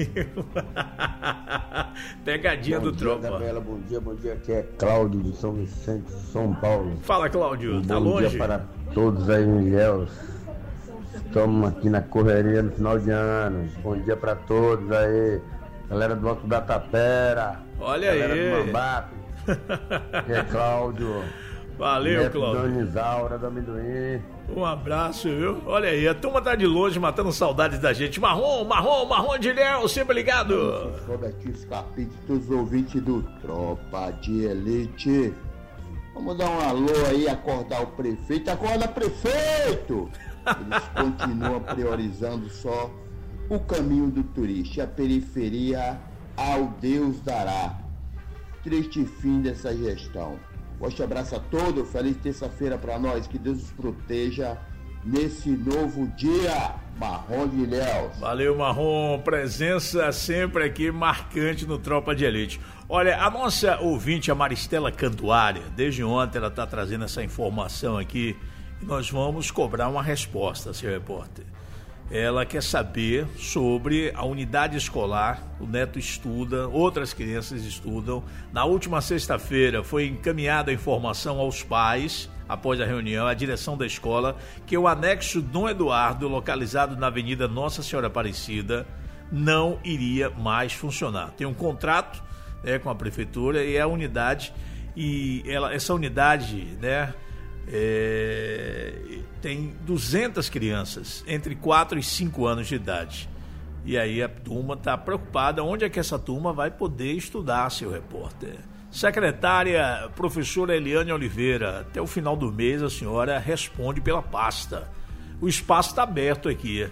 Pegadinha bom do dia, Tropa. Gabriela, bom dia, bom dia. Aqui é Cláudio de São Vicente, São Paulo. Fala, Cláudio. Um tá bom longe? Bom dia para todos aí em Ilhéus. Estamos aqui na correria no final de ano. Bom dia para todos aí. Galera do Alto da Tapera. Olha galera aí. Do Mambape. Aqui é Cláudio. Valeu, Neto Cláudio. Dona Isaura do Amendoim. Um abraço, viu? Olha aí, a turma tá de longe matando saudades da gente. Marrom, Marrom, Marrom de Léo, sempre ligado. Robertinho Scarpite, todos os ouvintes do Tropa de Elite. Vamos dar um alô aí, acordar o prefeito. Acorda, prefeito! Eles continuam priorizando só o caminho do turista, a periferia ao Deus dará. Triste fim dessa gestão. Forte abraço a todos, feliz terça-feira para nós, que Deus nos proteja nesse novo dia. Marrom de Ilhéus. Valeu, Marrom, presença sempre aqui marcante no Tropa de Elite. Olha, a nossa ouvinte, a Maristela Cantuária, desde ontem ela está trazendo essa informação aqui e nós vamos cobrar uma resposta, seu repórter. ela quer saber sobre a unidade escolar. O neto estuda, outras crianças estudam. Na última sexta-feira foi encaminhada a informação aos pais, após a reunião, a direção da escola, que o anexo Dom Eduardo, localizado na Avenida Nossa Senhora Aparecida, não iria mais funcionar. Tem um contrato, né, com a prefeitura e a unidade, e ela, essa unidade, né, é, tem duzentas crianças entre quatro e cinco anos de idade. E aí a turma está preocupada, onde é que essa turma vai poder estudar, seu repórter? Secretária professora Eliane Oliveira, até o final do mês a senhora responde pela pasta. O espaço está aberto aqui.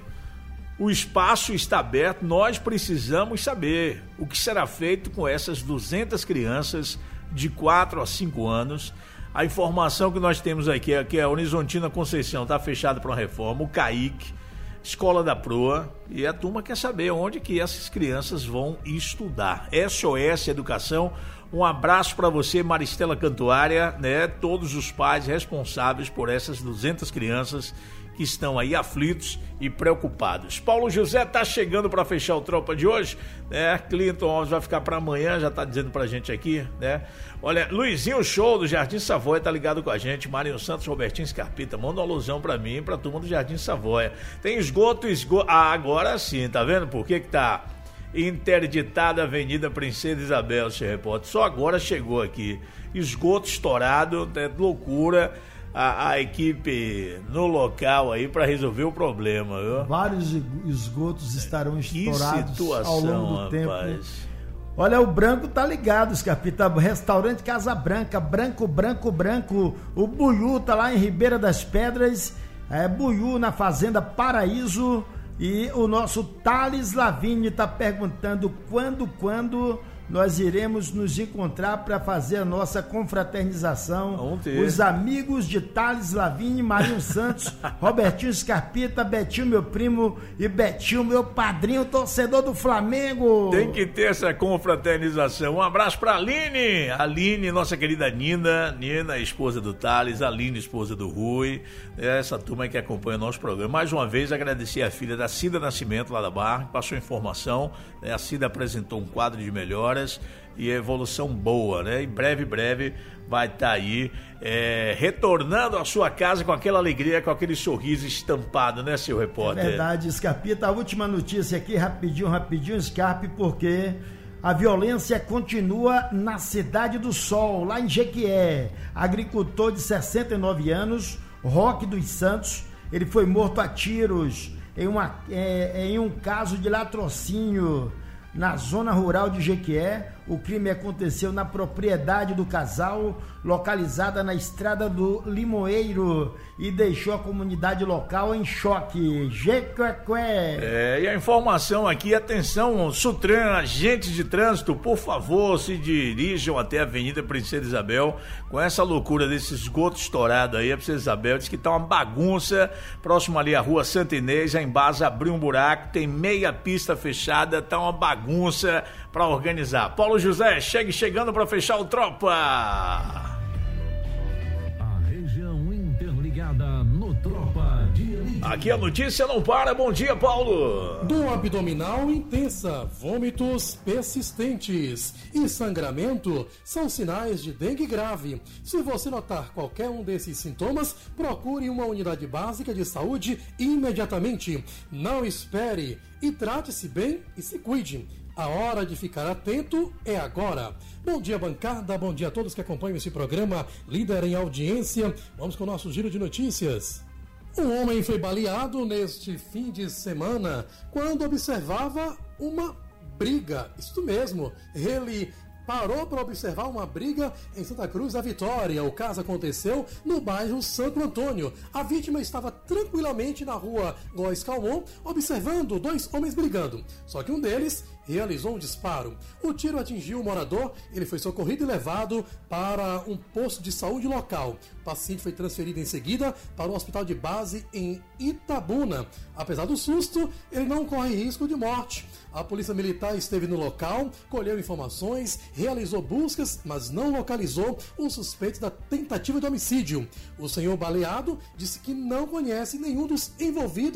O espaço está aberto, nós precisamos saber o que será feito com essas duzentas crianças de quatro a cinco anos. A informação que nós temos aqui é que a Horizontina Conceição está fechada para uma reforma, o CAIC, Escola da Proa, e a turma quer saber onde que essas crianças vão estudar. S O S Educação, um abraço para você, Maristela Cantuária, né? Todos os pais responsáveis por essas duzentas crianças que estão aí aflitos e preocupados. Paulo José está chegando para fechar o Tropa de hoje, né? Clinton Alves vai ficar para amanhã, já está dizendo para a gente aqui, né? Olha, Luizinho Show do Jardim Savoia tá ligado com a gente, Marinho Santos, Robertinho Scarpita, manda uma alusão para mim e para a turma do Jardim Savoia. Tem esgoto, esgoto, ah, agora sim, tá vendo por que que tá interditada a Avenida Princesa Isabel, seu repórter? Só agora chegou aqui, esgoto estourado, é loucura. A, a equipe no local aí para resolver o problema, viu? Vários esgotos estarão estourados situação, ao longo do tempo. Rapaz. Olha, o Branco tá ligado, Scarpita. Restaurante Casa Branca, Branco, Branco, Branco. O Buiú tá lá em Ribeira das Pedras. É, Buiú na Fazenda Paraíso. E o nosso Thales Lavigne tá perguntando quando, quando nós iremos nos encontrar para fazer a nossa confraternização. Vamos ter. Os amigos de Thales Lavigne, Marinho Santos, Robertinho Scarpita, Betinho, meu primo, e Betinho, meu padrinho, torcedor do Flamengo. Tem que ter essa confraternização. Um abraço para Aline, Aline, nossa querida Nina, Nina, esposa do Thales, Aline, esposa do Rui, essa turma que acompanha o nosso programa. Mais uma vez, agradecer a filha da Cida Nascimento, lá da Barra, que passou informação, né? A Cida apresentou um quadro de melhoras e evolução boa, né? Em breve, breve vai estar tá aí é, retornando à sua casa com aquela alegria, com aquele sorriso estampado, né, seu repórter? É verdade, Scarpita. A última notícia aqui, rapidinho, rapidinho, Scarpe, porque a violência continua na Cidade do Sol, lá em Jequié. Agricultor de sessenta e nove anos, Roque dos Santos, ele foi morto a tiros em, uma, é, em um caso de latrocínio na zona rural de Jequié. O crime aconteceu na propriedade do casal, localizada na estrada do Limoeiro, e deixou a comunidade local em choque. Jequié. É, e a informação aqui, atenção, Sutran, agentes de trânsito, por favor, se dirijam até a Avenida Princesa Isabel, com essa loucura desse esgoto estourado aí. A Princesa Isabel diz que tá uma bagunça, próximo ali à Rua Santa Inês, a Embasa abriu um buraco, tem meia pista fechada, tá uma bagunça para organizar. Paulo José, chegue chegando para fechar o Tropa. A região interligada no Tropa de Elite. Aqui a notícia não para. Bom dia, Paulo. Dor abdominal intensa, vômitos persistentes e sangramento são sinais de dengue grave. Se você notar qualquer um desses sintomas, procure uma unidade básica de saúde imediatamente. Não espere e trate-se bem e se cuide. A hora de ficar atento é agora. Bom dia, bancada. Bom dia a todos que acompanham esse programa, líder em audiência. Vamos com o nosso giro de notícias. Um homem foi baleado neste fim de semana quando observava uma briga. Isso mesmo, ele parou para observar uma briga em Santa Cruz da Vitória. O caso aconteceu no bairro Santo Antônio. A vítima estava tranquilamente na rua Góes Calmon, observando dois homens brigando. Só que um deles realizou um disparo. O tiro atingiu o morador, ele foi socorrido e levado para um posto de saúde local. O paciente foi transferido em seguida para o hospital de base em Itabuna. Apesar do susto, ele não corre risco de morte. A polícia militar esteve no local, colheu informações, realizou buscas, mas não localizou os suspeitos da tentativa de homicídio. O senhor baleado disse que não conhece nenhum dos envolvidos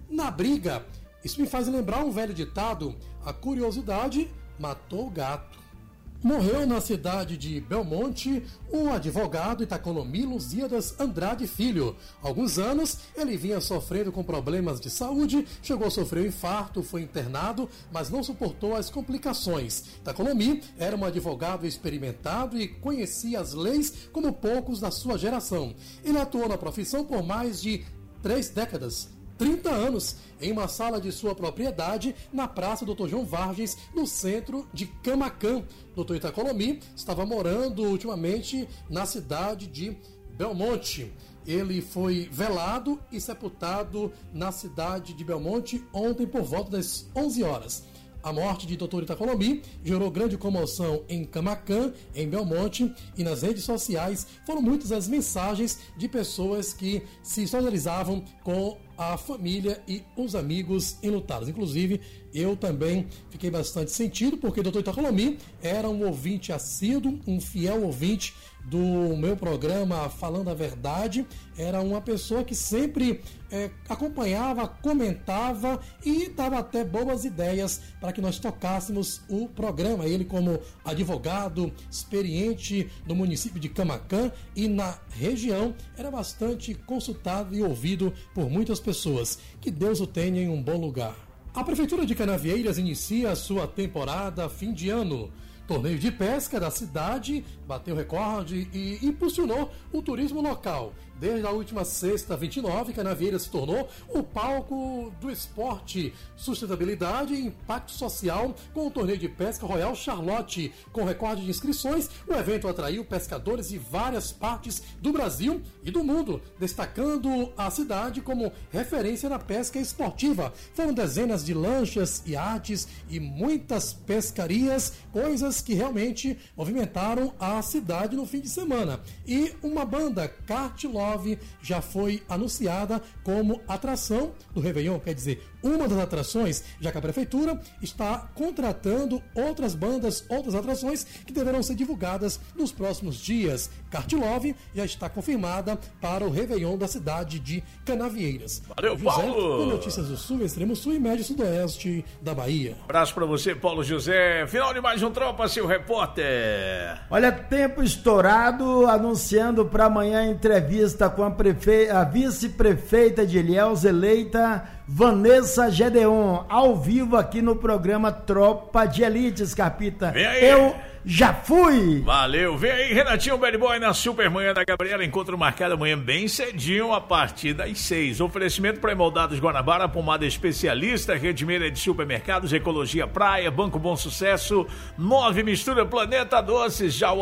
na briga. Isso me faz lembrar um velho ditado: a curiosidade matou o gato. Morreu na cidade de Belmonte o advogado Itacolomi Lusíadas Andrade Filho. Há alguns anos ele vinha sofrendo com problemas de saúde, chegou a sofrer um infarto, foi internado, mas não suportou as complicações. Itacolomi era um advogado experimentado e conhecia as leis como poucos da sua geração. Ele atuou na profissão por mais de três décadas. trinta anos, em uma sala de sua propriedade na Praça doutor João Vargens, no centro de Camaquã. doutor Itacolomi estava morando ultimamente na cidade de Belmonte. Ele foi velado e sepultado na cidade de Belmonte ontem por volta das onze horas. A morte de doutor Itacolomi gerou grande comoção em Camaquã, em Belmonte, e nas redes sociais foram muitas as mensagens de pessoas que se solidarizavam com a família e os amigos enlutados. Inclusive, eu também fiquei bastante sentido, porque o doutor Itacolomi era um ouvinte assíduo, um fiel ouvinte do meu programa Falando a Verdade. Era uma pessoa que sempre é, acompanhava, comentava e dava até boas ideias para que nós tocássemos o programa. Ele, como advogado experiente no município de Camaquã e na região, era bastante consultado e ouvido por muitas pessoas. Que Deus o tenha em um bom lugar. A Prefeitura de Canavieiras inicia a sua temporada fim de ano. Torneio de pesca da cidade bateu recorde e impulsionou o turismo local. Desde a última sexta, vinte e nove, Canavieiras se tornou o palco do esporte, sustentabilidade e impacto social com o torneio de pesca Royal Charlotte. Com recorde de inscrições, o evento atraiu pescadores de várias partes do Brasil e do mundo, destacando a cidade como referência na pesca esportiva. Foram dezenas de lanchas, iates e muitas pescarias, coisas que realmente movimentaram a cidade no fim de semana. E uma banda, Kart Love, já foi anunciada como atração do Réveillon, quer dizer, uma das atrações, já que a Prefeitura está contratando outras bandas, outras atrações que deverão ser divulgadas nos próximos dias. Kart Love já está confirmada para o Réveillon da cidade de Canavieiras. Valeu, José, Paulo! Com notícias do Sul, Extremo Sul e Médio Sudoeste da Bahia. Abraço pra você, Paulo José. Final de mais um Tropa, seu repórter. Olha, tempo estourado, anunciando para amanhã a entrevista com a, prefe... a vice-prefeita de Ilhéus, eleita Vanessa Gedeon, ao vivo aqui no programa Tropa de Elite, Scarpita. Vem aí. Eu já fui! Valeu, vem aí, Renatinho Bad Boy na Supermanhã da Gabriela. Encontro marcado amanhã bem cedinho, a partir das seis. Oferecimento pré-moldados Guanabara, pomada especialista, Rede Meira de Supermercados, Ecologia Praia, Banco Bom Sucesso, Nove Mistura Planeta Doces, já o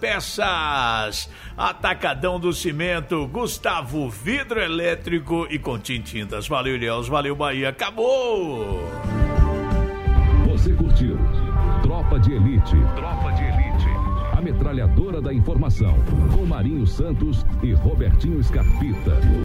Autopeças, Atacadão do Cimento, Gustavo Vidro Elétrico e Contim Tintas. Valeu, Ilhéus, valeu, Bahia, acabou! Você curtiu Tropa de Elite. Tropa de Elite. A metralhadora da informação. Com Marinho Santos e Robertinho Scarpita.